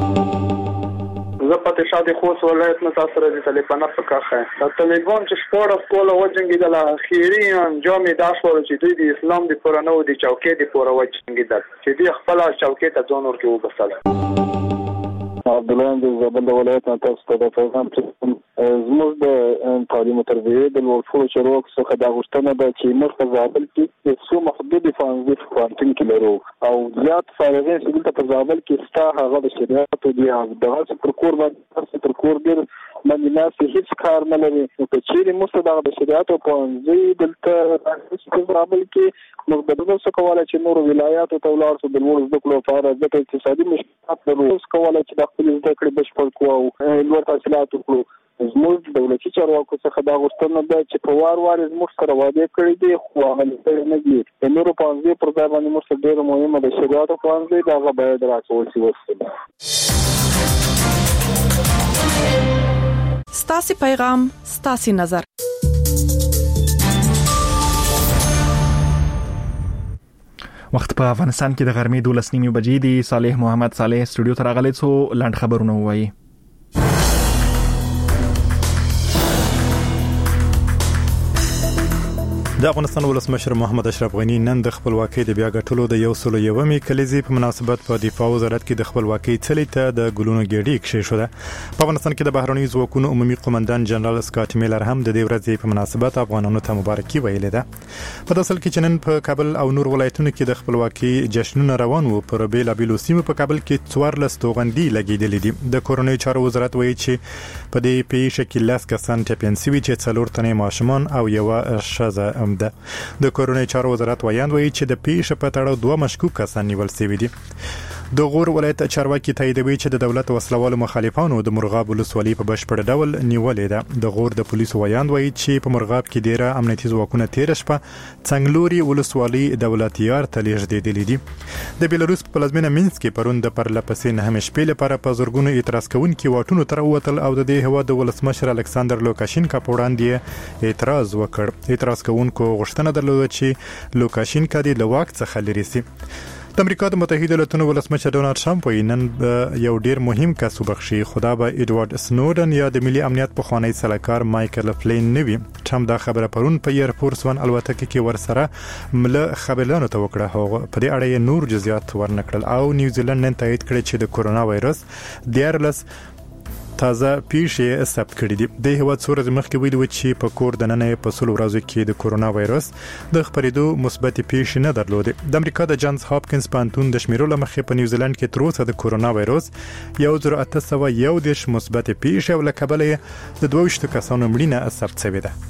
زه پته شاده خوست ولایت نه تاسو راځي طالبانه پکاخه د طالبان چې سپورت کول او جنگیدل اخیری انجام داشور چې دوی د اسلام د پرانو د چوکۍ د پرو جنگیدل چې دوی خپل چوکۍ ته ځون ورکو وبسل.
عبدالله د زابل ولایت نه تاسو ته د پیغام زموږ د تعلیم او تربیه د ورفو چروک څخه د غوښتنه ده چې موږ په زابل کې څو محدود فانزي کوانټین کې لرو او زیات فارغې چې په زابل کې ستا هغه د شریعت او د دغه پر کور باندې پر کور ډیر باندې ناس هیڅ کار نه لري. په چیرې موږ دغه د شریعت او فانزي دلته په زابل کې موږ د دغه څه کولای چې نور ولایات او تولار څخه د نور زده کړو لپاره د اقتصادي مشکلات لرو کولای چې د خپل زده کړې بشپړ کوو او لوړ تحصیلات وکړو. زموږ دولتي چارواکو څخه دا غوښتنه ده چې په وار زموږ سره وعده کړې دي خو هغه نه دي. د نورو پانځي پر ځای باندې موږ سره ډېر مهمه د شریعت پانځي دا هغه باید راټول شي. وسله
ستاسو پیغام ستاسو نظر.
وخت په افغانستان کې د غرمې 12:30 بجې دی. صالح محمد صالح سټوډیو ته راغلی څو لاند خبرونه وایي.
د افغانستان ولسمشر محمد اشرف غنی نن د خپلواکۍ د بیا ګټلو د 101 کلیزې په مناسبت په دفاع وزارت کې د خپلواکۍ څلې ته د ګلونو ګېډۍ کېښوده. په افغانستان کې د بهرنۍ ځواکونو عمومي قومندان جنرال سکاټ میلر هم د دې ورځې په مناسبت افغانانو ته مبارکي ویلې ده. په داسې حال کې چې نن په کابل او نور ولایتونو کې د خپلواکۍ جشنونه روان وو، پر بیلابیلو سیمو په کابل کې 14 توغندي لګېدلې دي. د کورنۍ چارو وزارت وایي چې په دې پیښه کې 10 کسان ټپیان شوي چې 4 تنې ماشومان او یو ښځه ده. د کورنۍ چارو وزارت وایي چې د پیښې په تړاو 2 مشکوک کسان نیول شوي دي. د غور ولایت چارواکي تاییدوي چې د دولت وسلوالو مخالفانو د مرغاب ولسوالۍ په بشپړ ډول نیولې ده. د غور د پولیسو وایي چې په مرغاب کې ډیره امنیتي ځواکونه تیر شپه څنګلوري ولسوالۍ دولتيار ته لیږدېدلې دي. د بیلاروس په پلازمینه مینسک کې پرون د پرلپسې نه شپې لپاره په زورګونو اعتراض کوونکي واټونو تر ووتل او د دې هواد د ولسمشر الکساندر لوکاشینکا په وړاندې اعتراض وکړ. اعتراض کوونکو غوښتنه درلوده چې لوکاشینکا د لواک څخه لري سي. د امریکا د متحده ایالاتونو ولسمشر ډونالد ټرمپ وایي نن یو ډیر مهم کس وبخښي، خدا به ایډوارډ سنودن یا د ملي امنیت پخوانی سلاکار مایکل فلین نه وي. ټرمپ دا خبره پرون په ایر فورس 1 الوتکه کې ورسره مله خبرلانو ته وکړه. هغه په دې اړه نور جزئیات ورنکړل او نیوزیلند نن تایید کړی چې د کورونا وایرس 14 تازه پیښې ثبت کړې دي. د هیواد څو ورځې مخکې ویلي و چې په کور دننه په 100 ورځو کې د کورونا وایرس د خپرېدو مثبت پیښې نه درلودې. د امریکا د جانز هاپکینز پوهنتون د شمیرو لمخې په نیوزیلند کې تر اوسه د کورونا وایرس 1811 مثبت پیښې او له کبله د 22 کسانو مړینه ثبت شوې ده.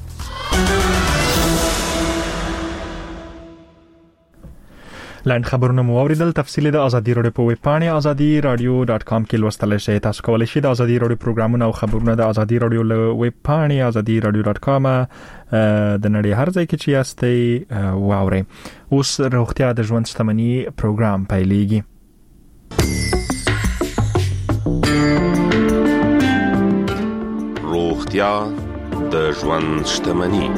لاند خبرونه مو اوریدل. تفصیل د ازادي رادیو په ویب پاڼه azadi.radio.com کې لوستل شئ. تاسو کولی شئ د ازادي رادیو پروګرامونه او خبرونه د ازادي رادیو له ویب پاڼې azadi.radio.com د نړۍ هر ځای کې چې یاستئ واورئ. اوس روغتیا د ژوند شتمنۍ پروګرام پیلېږي.
روغتیا د ژوند شتمنۍ.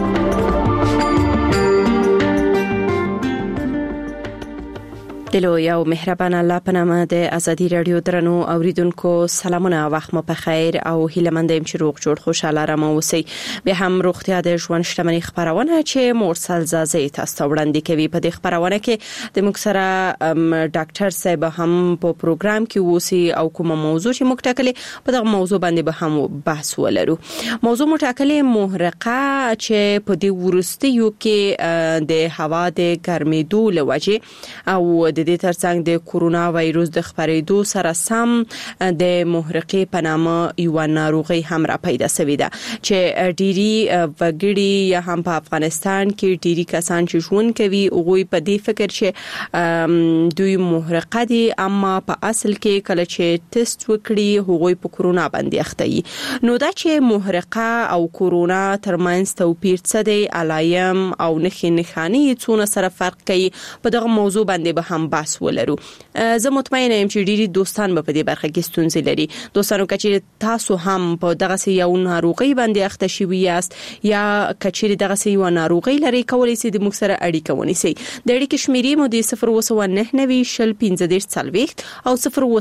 دلو یو مهربان الله په نامه د ازادي رادیو درنو اوریدونکو سلامونه، وخت مو په خیر او هیله مند یم چې روغ جوړ خوشاله رم اوسئ. به هم روغتیا د ژوند شتمنۍ خبرونه چې مرسل زازي تاسو وړاندې کوي. په دې خبرونه کې د موږ سره ډاکټر صاحب هم په پروګرام کې وسی او کومه موضوع چې موږ ټاکلې په دغه موضوع باندې به هم بحث ولرو. موضوع مو ټاکلې محرقه چې په دې ورستیو کې د هوا د ګرمېدو لوجه او د د دې ترڅنګ د کورونا وایروس د خپرېدو سره سم د محرقې په نامه یو ناروغي هم را پیدا شوې ده چې ډيري وګړي یا هم په افغانستان کې ډيري کسان چې ژوند کوي هغه په دې فکر چې دوی محرقه دي اما په اصل کې کله چې ټیسټ وکړي هغه په کورونا باندې اخته وي نو دا چې محرقه او کورونا ترمنځ توپیر څه دی علایم او نخاني څونه سره فرق کوي په دغه موضوع باندې به هم بحث ولرو زه مطمئنه یم چې ډيري دوستان به په دې برخه کې ستونزې لري دوستانو کچې تاسو هم په دغه یو ناروغي باندې اخته شوي یاست یا کچې دغه یو ناروغي لري کولای شي د موږ سره اړیکه ونیسي د اړیکې شمیرې مو د 099 شل 15 40 او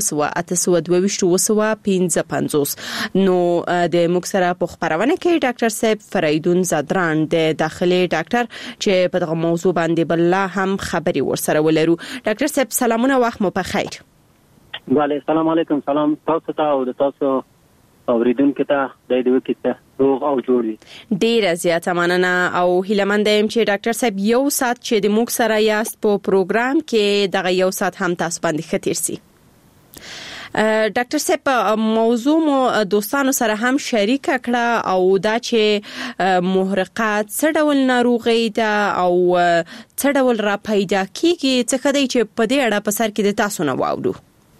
0 نو د موږ سره په خبرونه کې ډاکټر صاحب فریدون زادران د داخلي ډاکټر چې په دغه موضوع باندې بل هم خبري ورسره ولرو ډاکټر صاحب سلامونه وخت مو په خیر
وعلیکم السلام علیکم سلام تاسو ته او تاسو اوریدونکو ته د دې وکړه روغ او جوړ وي
ډیر زیاته مننه او هیلمند یم چې ډاکټر صاحب یو سات چې د موږ سره یاست په پروګرام کې دغه یو سات هم تاسو باندې خطر سي ډاکټر صاحب موضوع مو دوستانو سره هم شریک کړه او دا چې محرقات څه ډول ناروغي ده او څه ډول را پیدا کیږي څه خدای چې په دې اړه په سر کې د تاسو نه واورو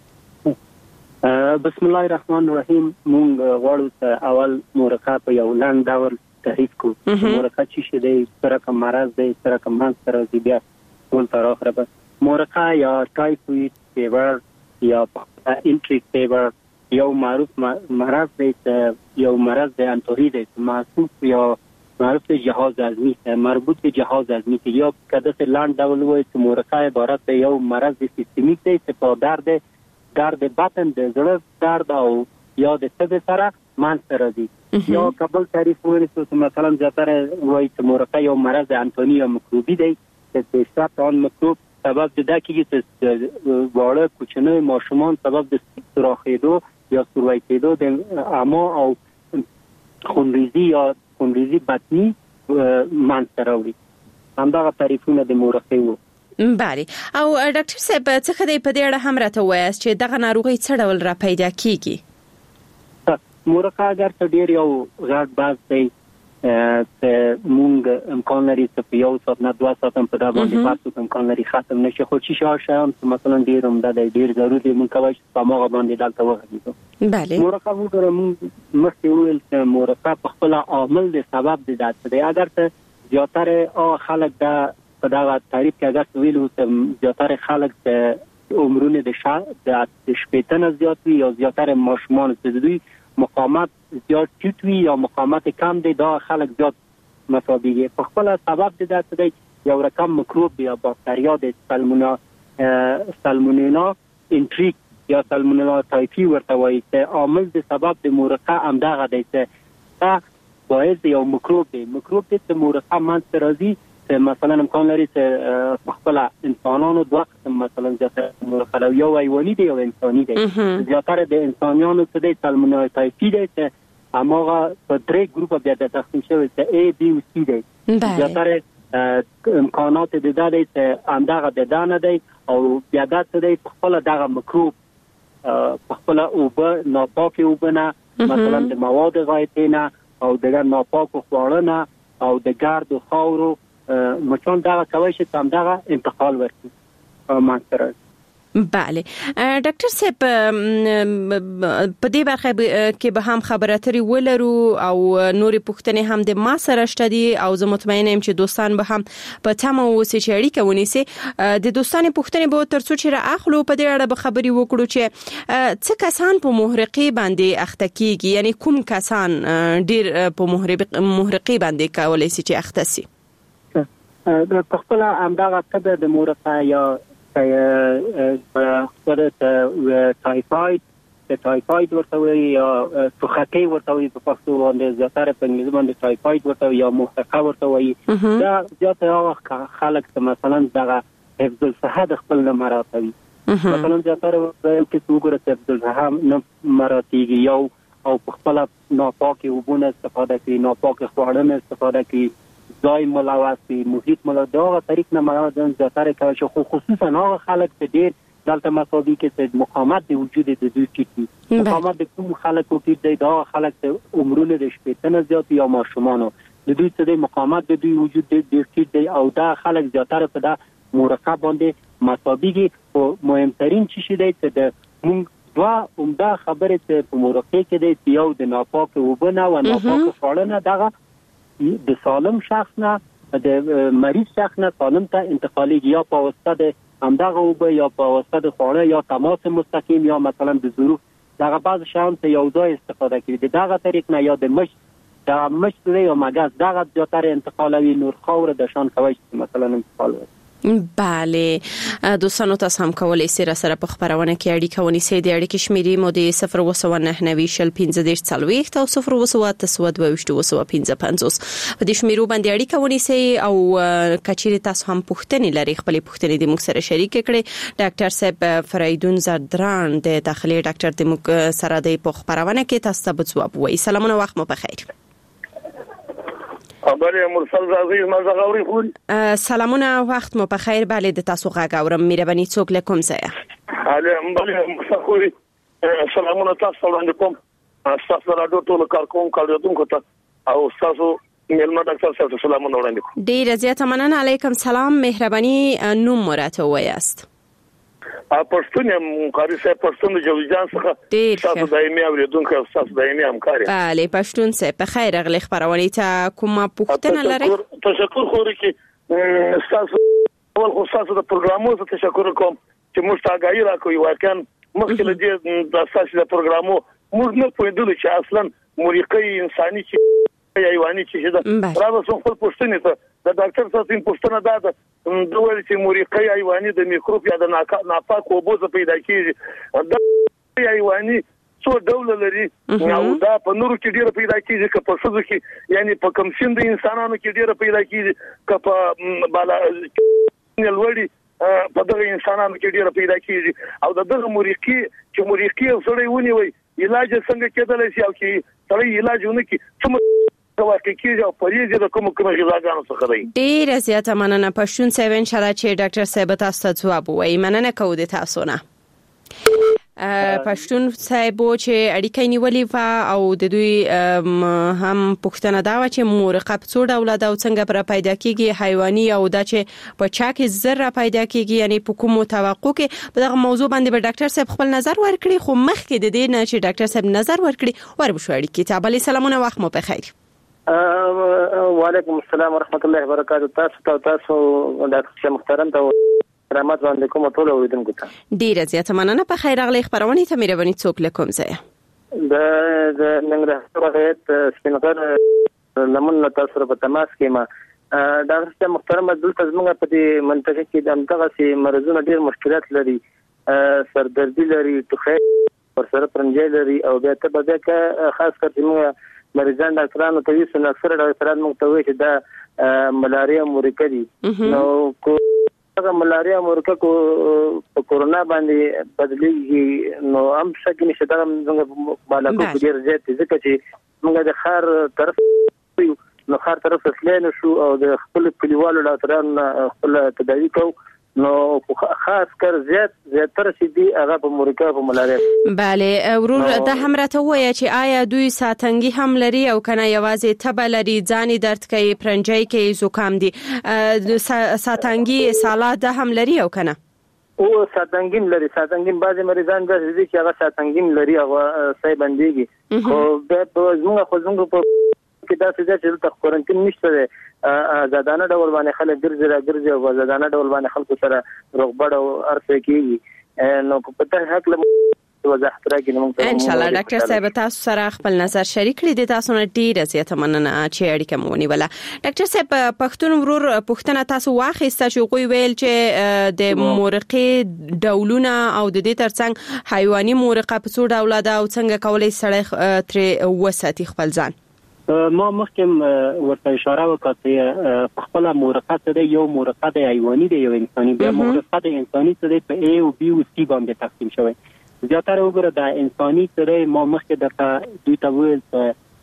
بسم الله الرحمن الرحیم مونږ غواړو چې اول محرقه په یو لاند ډول تعریف کړو محرقه چې دی سره کوم مرض دی سره کوم سره دی بیا ټول تر اخره به محرقه یا ټایفوید فیور یا انټریک فیور یو معروف مرض دی یو مرض دی انتوری دی معروف یا معروف جهاز هضمی مربوط به جهاز هضمی یا کده لاند ډول وایي چې محرقه عبارت دی یو مرض سیستمیک دی چې په درد باطن د زړه درد او یا د سده سره مانسته راځي یا قبل تعریف ونیسو چې مثلا زیاتره وایي چې محرقه یو مرض انتونیا میکروبي دی چې شرط آن میکروب سبب دا کیږي چې واړه کوچنی ماشومان سبب د سوراخېدو یا سورویتېدو د اما او خونریزي یا خونریزي بطني مانسته راوړي همدغه تعریفونه د محرقې وو
بله او ډاکټر صاحب څه خدای په دې اړه هم راته وایي چې دغه ناروغي څه ډول را پیدا کیږي
محرقه اگر څه ډیر یو غټ باز دی چې مونږ امکان لري چې یو ساعت نه 2 ساعت په دا باندې پاتو امکان لري ختم نشي خو چې شایم مثلا ډیر هم د ډیر ضروري مونږ کوي چې په موږ باندې دلته وغږیږو
بله
محرقه مونږ مخکې ویل چې محرقه په خپل عامل د سبب دی چې اگر ته زیاتره خلک دا په دا تعریف کې اگر ویلو چې زیاتره خلک د عمرونه د شپېتنه زیات وي یا زیاتره ماشومان چې دوی مقاومت زیات ټیټ وي یا مقاومت کم دی دا خلک زیات مصابيږي په خپل سبب د دې یو رقم میکروب یا باکتریا د سالمونیلا انټریک یا سالمونیلا تایفی ورته وایي چې عامل د سبب د محرقه همدغه دی چې باعث یو میکروب دی چې محرقه منځ راځي مثلا امکان لري چې خپل انسانانو دوه قسم مثلا زیاتره محرقه یو حیواني دی او انساني دی زیاتره د انسانانو څخه د سالمونیلا تایفی دی چې هغه په درې ګروپ بیا د تقسیم شوی چې A B او C دی زیاتره امکانات د دې چې اندغه د دانه دی او بیا د دې خپل دغه میکروب په خپل او په ناپاکه وبنه مثلا د مواد غایطینه او د ناپاکو خوړنه او د ګرد او خاورو مچان دغه کوي چې هم دغه انتقال ورکړي مانسره
بله ډاکټر صاحب په دې برخه کې به هم خبرې اترې ولرو او نورې پوښتنې هم د ما سره شته دي او زه مطمئنه یم چې دوستان به هم په تمه اوسي چې اړیکه ونیسي د دوستانو پوښتنې به ترڅو چې راخلو په دې اړه به خبرې وکړو چې څه کسان په محرقې باندې اخته کیږي یعنی کوم کسان ډیر په محرقې باندې کولای شي چې اخته شي
په خپل همدغه تبه د محرقه یا تایفاید ورته وي یا توخکې ورته وي په پښتو باندې زیاتره په انګلیسي باندې تایفاید ورته وي یا محرقه ورته وي دا زیاتره خلک مثلا دغه حفظ الصحه خپل نه مراتبي مثلا زیاتره کې څوګره حفظ الصحه نه مراتبي یو او په خپل ناپاکي وبونه استفاده کوي ناپاکه خوړنه استفاده کوي ځای ملوث محیط ملوث دغه طریق نه مواد زیاتره کوي چې خصوصا هغه خلک چې ډیر دلته مساوي کې مقاومت د وجود د دوی کې مقاومت د کوم خلکو کې د دغه خلک ته عمرونه د شپې نه زیات یا ماشومان د دوی څخه د مقاومت د دوی وجود د کې او دا خلک زیاتره په دا مرکب باندې مساوي کې او مهمترین چی دی چې د موږ دوا عمده خبره ته په مرکب کې د یو د ناپاک وبنه او ناپاک فعالنه دغه د سالم شخص نه د مریض شخص نه سالم ته انتقالي یا په واسطه د همدغه وب یا په واسطه د خوړه یا تماس مستقیم یا مثلا د ظروف دغه بعض شیان ته یو ځای استفاده کړي دغه طریق نه یا د مش دا مشتری او مګاز دغه زیاتره انتقالوي نور خاور د شان کوي مثلا انتقال
بله دوستانو تاسو هم کولای شئ سره په خبرونه کې اړیکه ونیسئ د اړیکې شمیرې مو د 029901540 او 020222555 په دې شمیرو باندې اړیکه ونیسئ او کچېری تاسو هم پوښتنې لري خپل پوښتنې د موږ سره شریک کړئ ډاکټر صاحب فریدون زردران د داخلي ډاکټر د موږ سره د په خبرونه کې تاسو ته جواب وایي سلامونه وخت مو بخیر
خبرې مرسل راځي ما زغوري خوري
سلامونه وخت مو بخیر بله د تاسو غږ اورم مهرباني څوک له کوم ځای
علي بله مرسل خوري سلامونه تاسو وړاندې کوم تاسو راډیو ټول کارکونکو ته او تاسو ملما ډاکټر صاحب سلامونه وړاندې کوم
ډیر زیاته مننه علیکم سلام مهرباني نوم مرته وایست
پښتون یم قاری صاحب پښتون جوړجان څخه تاسو دایمي اوریدونکو تاسو دایمي همکاري
bale پښتون صاحب په خیر غلي خبرونه ته کومه پوښتنه لري
تشکر خوري کې تاسو اول خو تاسو د پروګرامو ته تشکر کوم چې موږ ته غاړي راکوي واکن مخکې د تاسو د پروګرامو موږ نه پوهیدل چې اصلا موریقي انساني چې حیواني چې دا راوځو خپل پښتنې ته د ډاکټر صاحب پښتنه ده د ول چې موریقي حیواني د میکروب یا د ناپاک وبو پیدا کیږي د حیواني څو ډول لري او دا په نورو کې ډیره پیدا کیږي که په څه کې یعنی په کم سین د انسانانو کې ډیره پیدا کیږي که په بالا نلوړي په دغه انسانانو کې ډیره پیدا کیږي او دغه موریقي چې موریقي سره ونیوي علاج څنګه کېدل شي او چې سره علاج ونکي څه واقع کیږي او پریږي د کوم غذاګانو څخه دی
ډیر زیاته مننه پښتون صاحب ان شاء الله چې ډاکټر صاحب تاسو ته جواب وایي مننه کوم د تاسو نه پښتون صاحب چې اړیکې نیولې و او د دوی هم پښتنه دا و چې مورقب څو ډول د څنګه پر پیدا کیږي حیواني او دا چې په چا کې زره پیدا کیږي یعنی په کوم توقع کې په دغه موضوع باندې به ډاکټر صاحب خپل نظر ورکړي خو مخکې د دې نه چې ډاکټر صاحب نظر ورکړي وربشو اړیکې ته بل سلامونه وخت مو په خیر
وعلیکم السلام ورحمت الله وبرکاته تاسو ډاکټر محترم ته رحمت باندې کوم ټول اوریدونکو ته
ډیره زیاته مننه په خیر غلي خبرونه ته مهرباني څوک له کوم ځای
د ننګرهار ولایت سپینغر لمن تاسو په تماس کې ما ډاکټر محترم دلته زموږ په دې منطقه کې د دغه سي مرزونه ډیر مشکلات لري سردردي لري ټوخی ورسره پرنجي لري او بیا ته به کې خاص کر چې مریضان ډاکټرانو ته ویل چې اکثر ډاکټران موږ ته وایي چې دا ملاریا مورکه دي نو هغه ملاریا مورکه کو په کورونا باندې بدلېږي نو هم څنګه نشي دا موږ بالا کو ډیر زیات ځکه چې موږ د خار طرف نو خار طرف تسلین شو او د خپل کلیوالو ډاکټرانو خپل تداوی کو نو خاص کر زیاتره چې دی هغه په مورکه په ملاریا
bale ورور د هم راته وایي چې آیا دوی ساتنګي هم لري او کنه یوازې تبه لري ځاني درد کوي پرنجي کوي زکام دي ساتنګي سالاد هم لري او کنه
او ساتنګین لري ساتنګین بعضی مریضان د دې چې هغه ساتنګین لري هغه صحیح بنديږي خو به زموږ په کې دا چې د کوارنټین نشته زادانه ډول باندې خلک ګرځي او زادانه ډول باندې خلکو سره روغبړ او ارث کیږي نو په پته حق له وضاحت راکړم
ان شاء الله ډاکټر صاحب تاسو سره خپل نظر شریک کړئ د تاسو نه ډیره زیاته مننه چې اړیکه مو ونیوله ډاکټر صاحب پښتون ورور پښتنه تاسو واخیسته چې کوی ویل چې د مورقې ډولونه او د دې ترڅنګ حیواني مورقه په څو ډول ده او څنګه کولای سړی تر وساتي خپل ځان
ما مخکې ورته اشاره وکړه چې خپل مورقه ته یو مورقه د حیواني دی یو انساني بیا مورقه د انساني ته په A او B او C باندې تقسیم شوی زیاتره وګوره د انساني سره ما مخکې درته دوی ته ویل په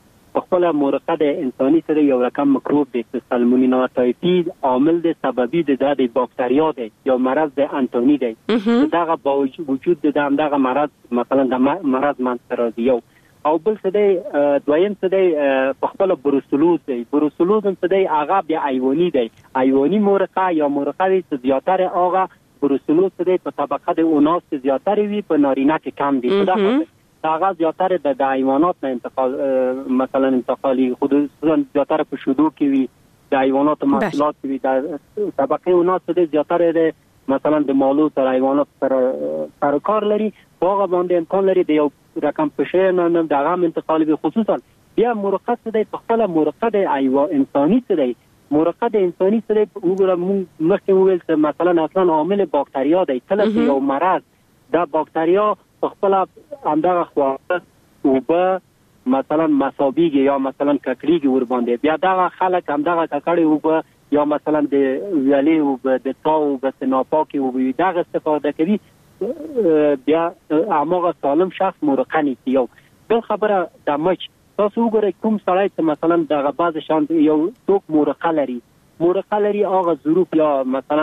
خپل مرقه د انساني سره یو رقم میکروب دی چې سالمونیلا تایفید عامل د سببي د باکتریا دی یا مرض د انتونی دی دغه با وجود د دغه مرض مثلا د مرض منځ راځي یو او بل څه دی دویم څه دی په خپل بروسلوز هم څه دی هغه بیا ایوانی دی ایوانی مرقه یا مرقه چې زیاتره هغه بروسلوز څه دی په طبقه د اوناس کې زیاتره وي په نارینه کې کم دی هغه زیاتره د حیوانات نه انتقال مثلا انتقالي خصوصا زیاتره په شودو کې وي د حیوانات محصولات کې وي د طبقه اوناس د زیاتره مثلا د مالو سره حیوانات سره کار لري هغه باندې امکان لري د یو رقم پښه نه دغه انتقال وي خصوصا بیا مرقه د خپل مرقه د انساني څه دی مرقه د انساني څه دی وګورم مخکې ویل چې مثلا اصلا عامل باکتریا دی کله چې یو مرض د باکتریا خپل همدغه خواص او به مثلا مسابيږي یا مثلا ککړيږي ور باندې بیا دا خلک همدغه ککړي او به یا مثلا د ویالي او د تاو به سناپاکي او به دغه استفاده کوي بیا هغه سالم شخص مرقه نیسي یو بل خبره د مچ تاسو وګورئ کوم سړی چې مثلا دغه بعض شان یو څوک مرقه لري هغه ظروف یا مثلا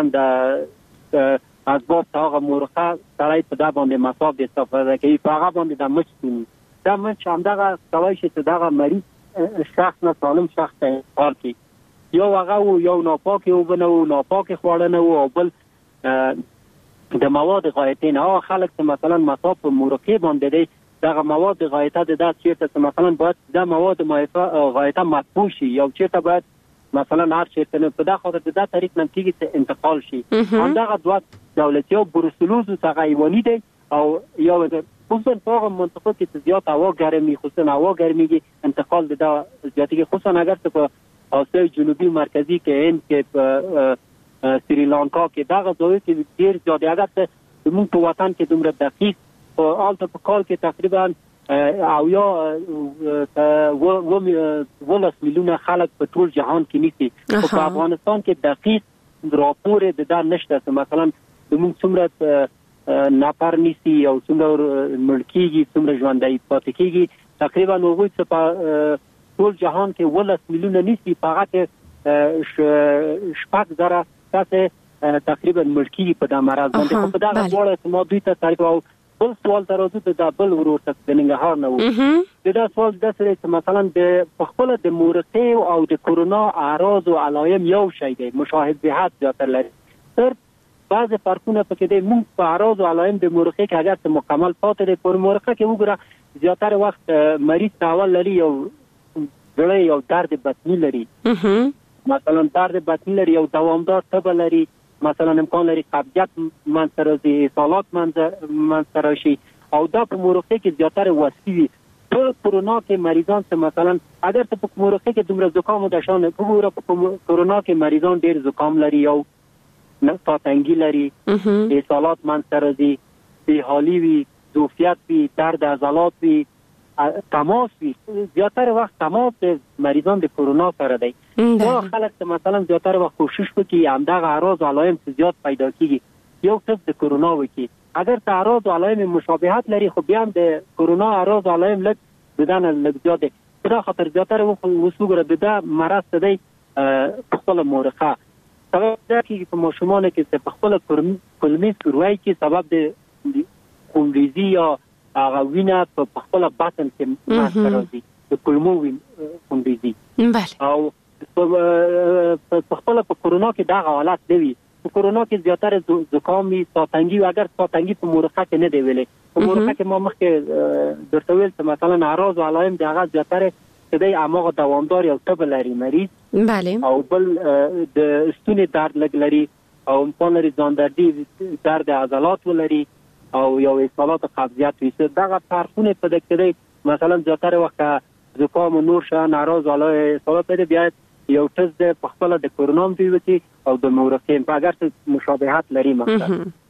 د اسباب هغه مرقه سړی په دا باندې مصاب د استفاده کوي په هغه باندې د مچ کوي دا مچ همدغه کوي چې دغه مریض شخص نه سالم شخص ته انتقال کوي یو هغه یو ناپاک او بنو ناپاک خوړنه او بل د مواد غایطه نه خلک چې مثلا مصاب په مرقه باندې دی دغه مواد غایطه د چیرته مثلا باید د مواد غایطه مطبوع شي یو چیرته باید مثلا هر چیرته په دغه خاطر د طریق نن کېږي انتقال شي همدغه دوه دولتي او بروسلوز څنګه ایوانی دی او یو خصوصا په منطقه کې زیات هوا ګرمي خصوصا هوا ګرميږي انتقال د زیاتې خصوصا اگر ته په آسیای جنوبي مرکزی کې هند کې په سریلانکا کې دغه ځای کې ډیر زیات اگر ته موږ په وطن کې دومره دقیق او الته په کال کې تقریبا او یا 12 میلیونه خلک په ټول جهان کې نيسي او په افغانستان کې دقیق راپور د نشته مثلا موږ څومره ناپار نيسي او څومره ملکيږي څومره ژوندۍ پاتې کیږي تقریبا وګورئ چې په ټول جهان کې 12 میلیونه نيسي په هغه شپږ زره تاسو تقریبا ملکيږي په د مرز باندې په دغه ډول ما دوی ته تعریف او بل سوال ترازو د بل ورور ته د ننګرهار نه و دا سوال د سره چې مثلا د خپل د مرقه او د کورونا اعراض او علایم یو شی دی مشاهده زیاتره لري تر بعض فرقونه پکې دي موږ په اعراض او علایم د مرقه کې اگر ته مکمل پاتې دی پر مرقه کې وګوره زیاتره وخت مریض تاول لري یو غړی یو درد بطنی لري مثلا درد بطنی لري یو دوامدار تب لري مثلا امکان لري قبضیت منځرازي سالات منځراشي او دا په مرقه کې زیاتره وسیوي په کورونا کې مریضان ته مثلا اگر ته په مرقه کې دومره زکام او دشان وګوره په کورونا کې مریضان ډیر زکام لري او نقطه تنګي لري سالات منځرازي بیحالي وي ظرفیت وي درد عضلات وي تماس وي زیاتره وخت تماس د مریضان د کورونا سره دی دا خلک ته مثلا زیاتره وخت کوشش وکړي همدغه اعراض او علایم زیات پیدا کیږي یو څه د کورونا وکړي اگر ته اعراض او علایم مشابهت لري خو بیا د کورونا اعراض او علایم لږ بدن لږ زیات دي دا خطر زیاتره وسوګره د مرض ته دی خپل مرقه سبب دا کې په ماشومان کې په خپل کلمي سروي کې سبب د خونریزي یا هغه وینه په خپل باطن کې راځي د کلمو خونریزي بله او په خپل په کورونا کې دا حالت دی په کورونا کې زیاتره زکام وي ساتنګي اگر ساتنګي په مرقه کې نه دی ویلې په مرقه کې ما مخکې درته ویل چې مثلا اعراض او علایم د هغه زیاتره چې دی هغه دوامدار یو تب لري مریض
بله
او بل د ستوني درد لګ لري او امکان لري ځاندردي درد عضلات ولري او یو اصابات قبضیت وي دغه فرقونه په دې کې مثلا زیاتره وخت زکام نور شان اعراض علاوه سبب دی بیا یو ټز د خپل د کورونا دی او د مرقه په اگر څه مشابهت لري مثلا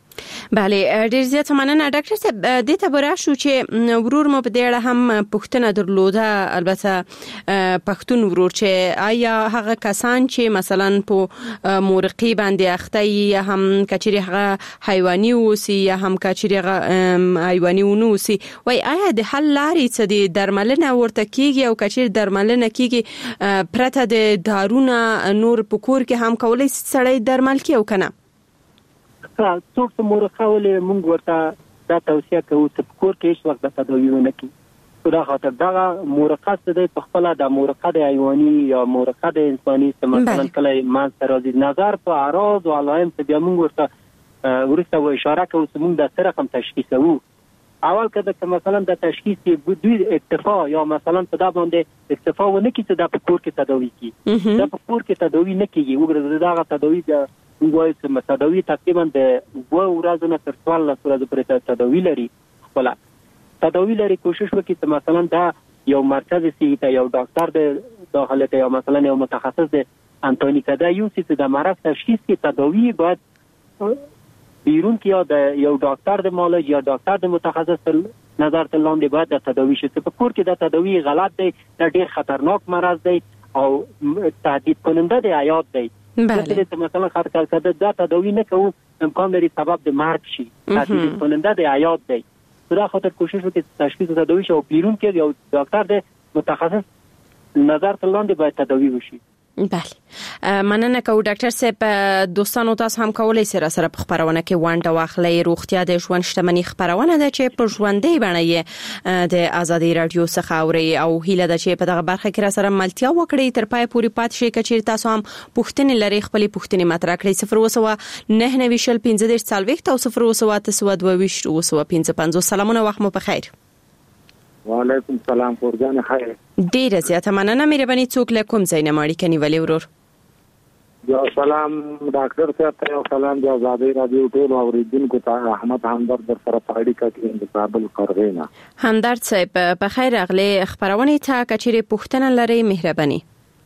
بله ډیر زیات مننه ډاکټر صاحب د ته برا شو چې ورور مو په دې اړه هم پوښتنه درلوده البته پښتون ورور چې آیا هغه کسان چې مثلا په مورقي باندې اخته یا هم کچري هغه حیواني اوسي یا هم کچري هغه حیواني ونوسي وای آیا د حل لارې څه دي درملنه ورته کیږي او کچري درملنه کیږي پرته د دارونه نور پکور کې هم کولای سړی درمل کی او کنه
څوک چې مورخه ولې موږ ورته دا توصیه کوو چې په کور کې هیڅ وخت د تداوی ونه کړي دا خاطر دا مورخه څه دی په خپل د مورخه د حیواني یا مورخه د انساني مثلا کله ما سره د نظر په اعراض او علائم ته بیا موږ ورته ورسته و اشاره کوو چې موږ د سره رقم تشخیصو اول کله مثلا د تشخیص دوی اکتفا یا مثلا په دا باندې اکتفا ونه کړي چې د په کور کې تداوی کړي د په کور کې تداوی نه کیږي وګوره دا تداوی د وایي چې تداوی تقریبا د 2 ورځې نه تر 14 ورځې پورې تداوی لري خپل تداوی لري کوشش وکړي چې مثلا دا یو مرکز سي ته یو ډاکټر د داخله ته یا مثلا یو متخصص د انټونی کدا یو چې د مرض تشخیص کې تداوی باید بیرون کې یا د یو ډاکټر د مالج یا ډاکټر د متخصص نظر ته لاندې باید د تداوی شي په کور کې د تداوی غلط دی د ډیر خطرناک مرض دی او تهدید کننده دی حیات دی بله مثلا خاطر کده دا تداوی نه کوو امکان لري سبب د مرګ شي تهدید کننده دی حیات دی دا خاطر کوشش وکړي تشخیص تداوی شي او بیرون کې یو ډاکټر د متخصص نظر ته لاندې باید تداوی وشي
بله مننه کوم ډاکټر صاحب دوستانو تاسو هم کولای سره په خبرونه کې وانټه واخلئ روغتیا د ژوند شتمنۍ خبرونه ده چې په ژوندۍ باندې د ازادي رادیو څخه اوري او هیله ده چې په دغه برخه کې را سره ملتیا وکړي تر پای پورې پات شي کچیر تاسو هم پوښتنې لري خپل پوښتنې مطرح کړئ 0901540 او 0202225 سلامونه وخت مو په خیر
وعلیکم السلام فورجان خیر
ډیره زیاته مننه مهرباني څوک له کوم ځای نه ماړی کني ولې ورور
یو سلام ډاکټر صاحب ته یو سلام د آزادۍ رادیو ټول اوریدونکو ته احمد همدرد در سره په اړیکه کې د کابل قرغینا
همدرد صاحب په خیر اغلی خبرونه ته کچېره پوښتنه لري مهرباني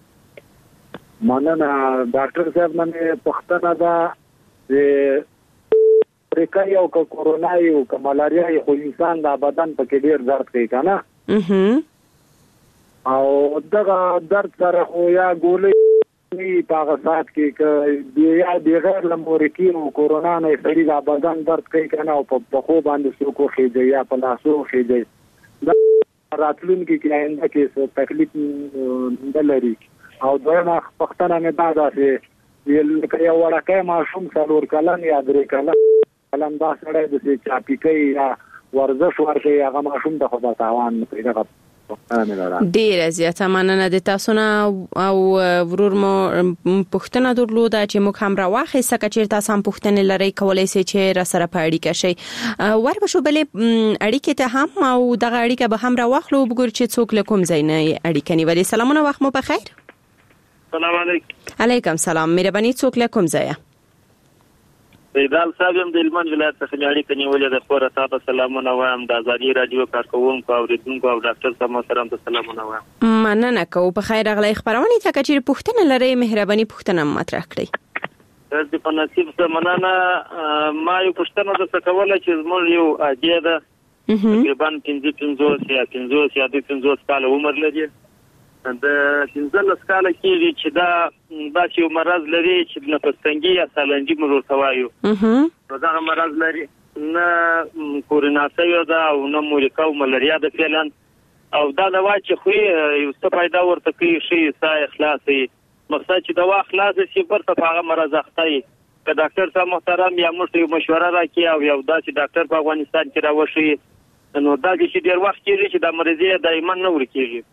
مننه ډاکټر صاحب باندې پوښتنه ده پریکا یو کورونا یو ملاریا یو انسان د بدن په کې ډیر درد کوي کنه او دغه درد سره خو یا ګولې په سات کې یا د غیر لمورکی او کورونا نه سړي د بدن درد کوي کنه او په خو باندې سو کو خېږي یا په لاسو خېږي دا راتلونکي کې آینده کې تکلیف نه لري او دویمه پښتنه نه دا چې یو ورکه ماشوم څلور کلن یا درې کلن کلم دا سره د چاپی کوي یا ورزش ورکوي هغه ماشوم د خدای تاوان نه پیدا
ډیره زیاته مننه د تاسو نه او ورور مو پوښتنه درلوده چې موږ هم راوخې سکه چې تاسو هم پوښتنه لري کولای شئ چې را سره په اړیکه شئ وربشو بلې اړیکه ته هم او دغه اړیکه به هم راوخلو وګور چې څوک له کوم ځای نه اړیکه نیولې سلامونه وخت مو په خیر
السلام علیکم
علیکم سلام مهرباني څوک له کوم ځای
ایدال صاحب هم د هلمند ولایت څخه اړیکه نیولې ده خو راته سلامونه وایم د ازادي رادیو کارکوونکو او اوریدونکو او ډاکټر صاحب سره هم سلامونه وایم
مننه کوم په خیر اغلی خبرونه ته کچیر پوښتنه لري مهرباني پوښتنه مطرح کړئ
د په نصیب سره مننه ما یو پوښتنه د کوله چې زموږ یو اجازه ده تقریبا 15 یا 15 کال عمر لري د 15 کال کې چې دا چې مرض لري چې د نفسنګي یا سالنجي مرض توایو دا مرض لري نه کوروناسیو دا او نه مورکا او ملاریا د فعلن او دا دوا چې خو یو څه پیدا ورته کوي شي سای اخلاصي مقصد چې دوا اخلاص شي پر هغه مرض اخته که ډاکټر صاحب محترم یا موږ مشوره راکړي او یو داسې ډاکټر په افغانستان کې راوشي نو دا چې ډیر وخت کېږي چې د مریضي دایماً نه ورکیږي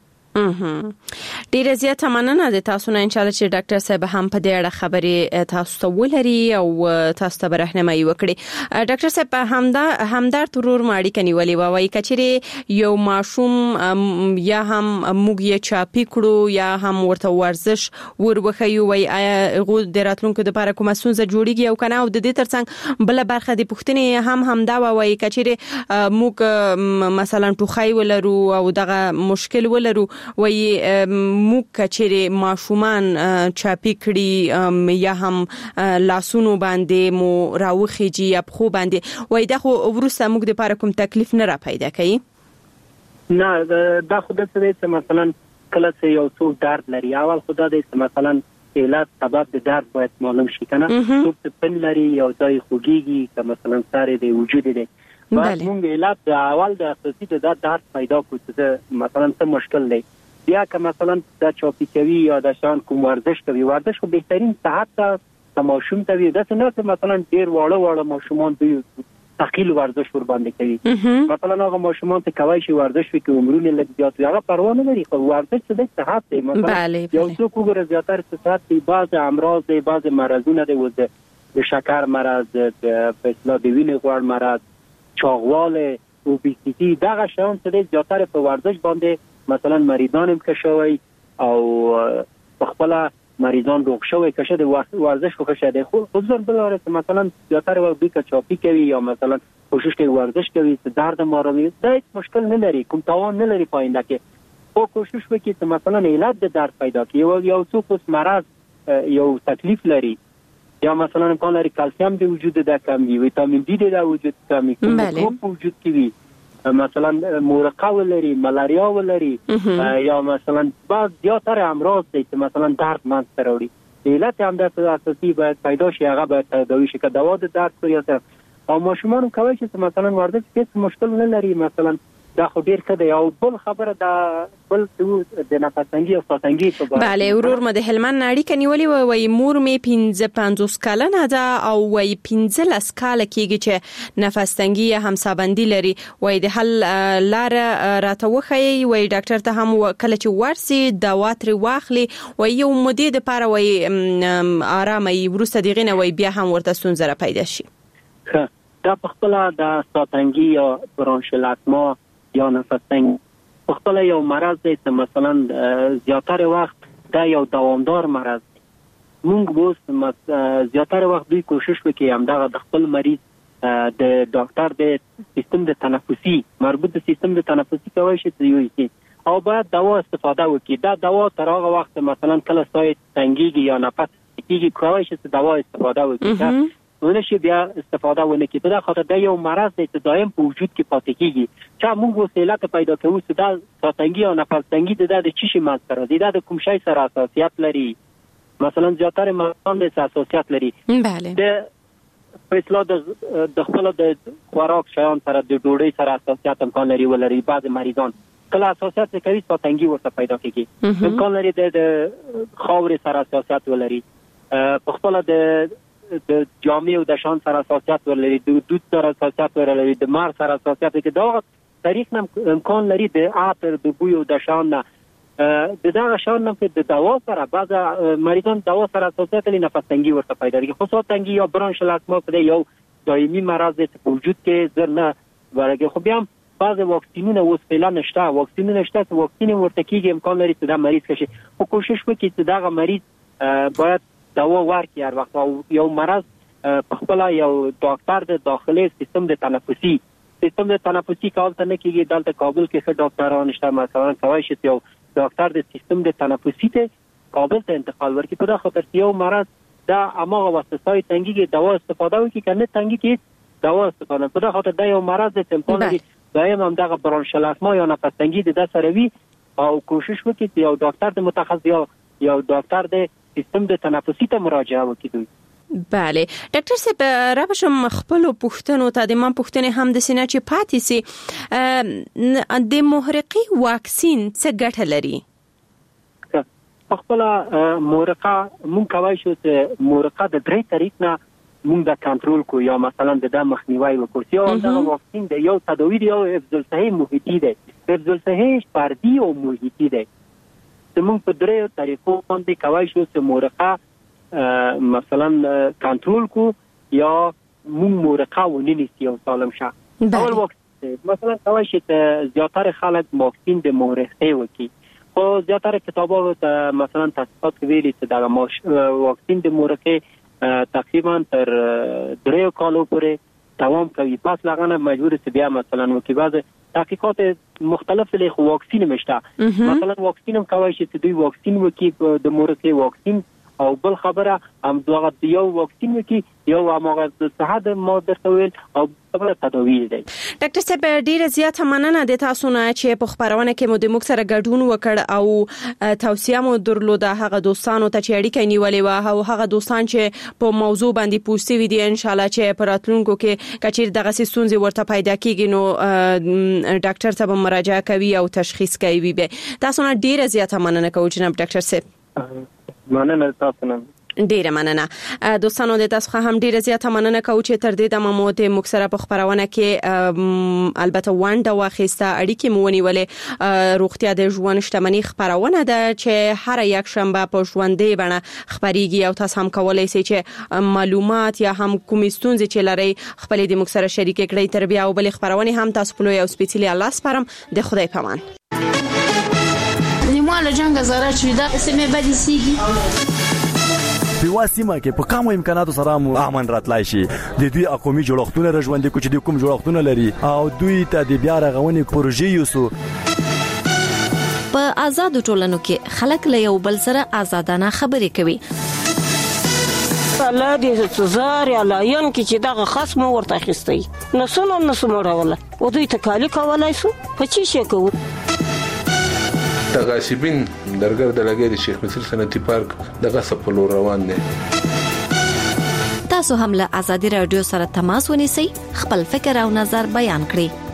ډیره زیاته مننه د تاسو نه ان شاء الله چې ډاکټر صاحب هم په دې اړه خبرې تاسو ته ولري او تاسو ته راهنمایي وکړي ډاکټر صاحب همدرد ورور ماړي کني ولي وایي کچري یو ماشوم یا هم موږ یې چاپی کړو یا هم ورته ورزش وربخیو وای غو د راتلونکو د لپاره کومه سونزه جوړیږي او کنه او د دې ترڅنګ بل برخه د پښتنې هم دا وایي کچري موږ مثلا ټوخی ولرو او دغه مشکل ولرو وای موږ کچېره ماشومان چاپی کړي یا هم لاسونو باندې مو راوخیږي یا په خو باندې وای دا خو ورسته موږ د لپاره کوم تکلیف نه را پیدا کوي.
نه دا خو د څه مثلا کله چې یو څوک درد لري اول خدا دې مثلا علت سبب د درد باید معلوم شي کنه څوک پن لري یو ځای خوږیږي که مثلا ساري د وجود دی باید موږ علت د اول د اساسي د درد پیدا کړو چې مثلا څه مشکل دی بیا که مثلا د چاپی کوي یا د شان کوم ورزش کوي ورزش خو بهترین صحت ته ماشوم ته وي دا څنګه مثلا ډیر واړه ماشومان دوی ثقيل ورزش ور باندې کوي مثلا هغه ماشومان ته کوي چې ورزش وکړي عمرونه لږ زیات هغه پروا نه لري خو ورزش د صحت دی مثلا یو څوک وګوره زیاتره صحت دی بعض امراض دی بعض مرزونه دی وځي د شکر مرض د فشار د وینې غوړ مرض چاغواله اوبیسیتی دغه شان څه زیاتره په ورزش باندې مثلا مریضان هم کشوي او خپل مریضان روغ شوی کشه د ورزش خو کشه خو ځان بلاره مثلا زیاتره وبې که چاپی کوي یا مثلا کوشش کوي ورزش کوي چې درد ماروي دا هیڅ مشکل نه لري کوم تاوان نه لري پاینده کې خو کوشش وکړي چې مثلا علت د درد پیدا کړي یو څوک مرض یو تکلیف لري یا مثلا امکان لري کلسیم د وجود د کمی ویتامین دی د وجود کمی کوم وجود کې وي مثلا مورقه ولري ملاریا ولري یا مثلا بعض زیاتره امراض دي چې مثلا درد منځ ته راوړي علت هم د اساسي باید پیدا شي هغه باید تداوی شي که دوا د درد یا او ماشومان کوي چې مثلا ورزش هیڅ مشکل نه لري مثلا دا خو ډیر ښه دی او بل خبره دا بل د نفسنګي او ساتنګي په اړه
bale ورور مده هلمند نړۍ کنيولي وای مور می 55 کلنه ده او وای 15 کاله کېږي چې نفسنګي هم سابندي لري وای د حل لار راتوخی وای ډاکټر ته هم کله چې ورسي دوا تر واخلي وای یو مده د پاره وای آرامي ورسته دیغه وای بیا هم ورته سونزره پیدا شي
دا په خپل د ساتنګي یا برونشلاتما یا نفسنګ په خپل یو مرض دی چې مثلا زیاتره وخت دا یو دوامدار مرض دی موږ اوس زیاتره وخت دوی کوشش وکړي همدغه د خپل مریض د ډاکټر د سیستم د تنفسي مربوط د سیستم د تنفسي کوي چې او باید دوا استفاده وکړي دا دوا تر هغه وخت مثلا کله سای تنګيږي یا نفس کېږي کوي چې دوا استفاده وکړي ونشي بیا استفاده ونه کی په دا خاطر دا یو مرض دی چې دائم په وجود کې پاتې کیږي چې موږ وسیلات پیدا کوو چې دا ساتنګي او نفسنګي د چی شي ماته راځي دا د کوم شي سره اساسیت لري مثلا زیاتره مریضان د اساسیت لري
bale
د فیصله د خپل د خوراک شیان سره د ډوډۍ سره اساسیت امکان لري ولري بعض مریضان کله اساسیت کوي ساتنګي ورته پیدا کیږي امکان لري د خاورې سره اساسیت ولري په خپل د جامع او د شان سره اساسیت ولري د دود سره اساسیت ولري د مار سره اساسیت کې دا تاریخ نم امکان لري د عطر د بوی او د شان د دا شان نم د دوا سره بعض مریضان دوا سره اساسیت لري نفسنګي ورته پیدا کیږي خو ساتنګي یا برونشلاتما په یو دایمي مرض په وجود کې زرنه ورګه خو بیا بعض واکسینونه اوس فعلا نشته واکسینونه نشته واکسین ورته کیږي امکان لري چې دا مریض کشي خو کوشش وکړي چې دا مریض باید دوا ورکړي هر وخت او یو مرض په خپل یو ډاکټر د داخلي سیستم د تنفسي کول ته نه کیږي دلته کابل کې څه ډاکټران نشته مثلا کوي چې یو ډاکټر د سیستم د تنفسي ته کابل ته انتقال ورکړي په دا خاطر یو مرض دا امغه واسطه تنګي دوا استفاده وکړي کنه تنګي کې دوا استفاده په دا خاطر دا یو مرض د امکان لري دایم هم دغه برونشلاتما یا نفسنګي د سره وي او کوشش وکړي چې یو ډاکټر د متخصص یو ډاکټر د سیستم د تنفسي ته مراجعه وکړي
bale ډاکټر صاحب رابشم خپل پوښتنو ته د من پوښتنه هم د سینه چې پاتې سي د محرقي واکسین څه ګټه لري
خپل محرقه مونږ کوي چې محرقه د درې طریق نه مونږ د کنټرول کو یا مثلا د مخنیوي وکړو یو د واکسین د یو تداوی دی او حفظ الصحه محیطي دی حفظ الصحه فردي او محیطي دی زموږ په درې طریقو باندې کوي چې محرقه مثلا کنټرول کو یا مونږ محرقه ونیسي او سالم شه اول وخت مثلا کوي چې زیاتره خلک واکسین د محرقه وکړي خو زیاتره کتابو ته مثلا تاسیسات ویلي چې دا واکسین د محرقه تقریبا تر 3 کالو پورې دوام کوي پس لغنه مجبور سي بیا مثلا وکي بعض تحقیقات مختلف له واکسین مشته مثلا واکسین هم کوي چې دوی واکسین وکي د مورکه واکسین او بل خبره هم دغه یو واکسین وکي یو هغه د صحت ماده تویل او بل تداوی دی.
ډاکټر صاحب ډیره زیاته مننه د تاسو نه چې په خبرونه کې مو د موږ سره ګډون وکړ او توصیه مو درلوده هغه دوستانو ته چې اړیکه نیولې و او هغه دوستان چې په موضوع باندې پوښتنه وي دي ان شاء الله چې پراتلونکو کې کچیر دغه ستونزې ورته پیدا کیږي نو ډاکټر ته مراجعه کوي او تشخیص کوي به. تاسو نه ډیره زیاته مننه کوم جناب ډاکټر صاحب.
مننه تاسو نه.
ډیره مننه دوستانو د تاسو هم ډیره زیاته مننه کوم چې تر دې د مموت مکسره په خبرونه کې البته وانډه واخیسته اړیکې مونیولې روغتیا د ژوند شتمنۍ خبرونه ده چې هر یک شنبه په ژوندې بڼه خبريږي او تاسو هم کولای شئ چې معلومات یا هم کوم ستونزې چې لري خپل د مکسره شریک کړئ تر بیا او بل خبرونه هم تاسو په یو سپیشلی الله سپارم د خدای پامان.
نیمه له جنگ زاره چې دا سمې بدی سیږي
په واسمه کې په کومو امکاناتو سره مو امن راتلای شي د دوی اقومي جوړښتونه رژوندې کو چې د کوم جوړښتونه لري او دوی ته د بیا رغونې پروژې یوسو.
په آزاد ټولنو کې خلک له یو بل سره آزادانه خبرې کوي.
الله دې تزار یا لاین کې چې دغه خصم ورته اخیستي نسونه راوله او دوی تکالی کولای شو په چی شي کوو.
غاصبین درګر د لګي د شیخ مصر صنعتي پارک دغه سپلو روان دي.
تاسو هم له آزادي رادیو سره تماس ونیسئ خپل فکر او نظر بیان کړئ.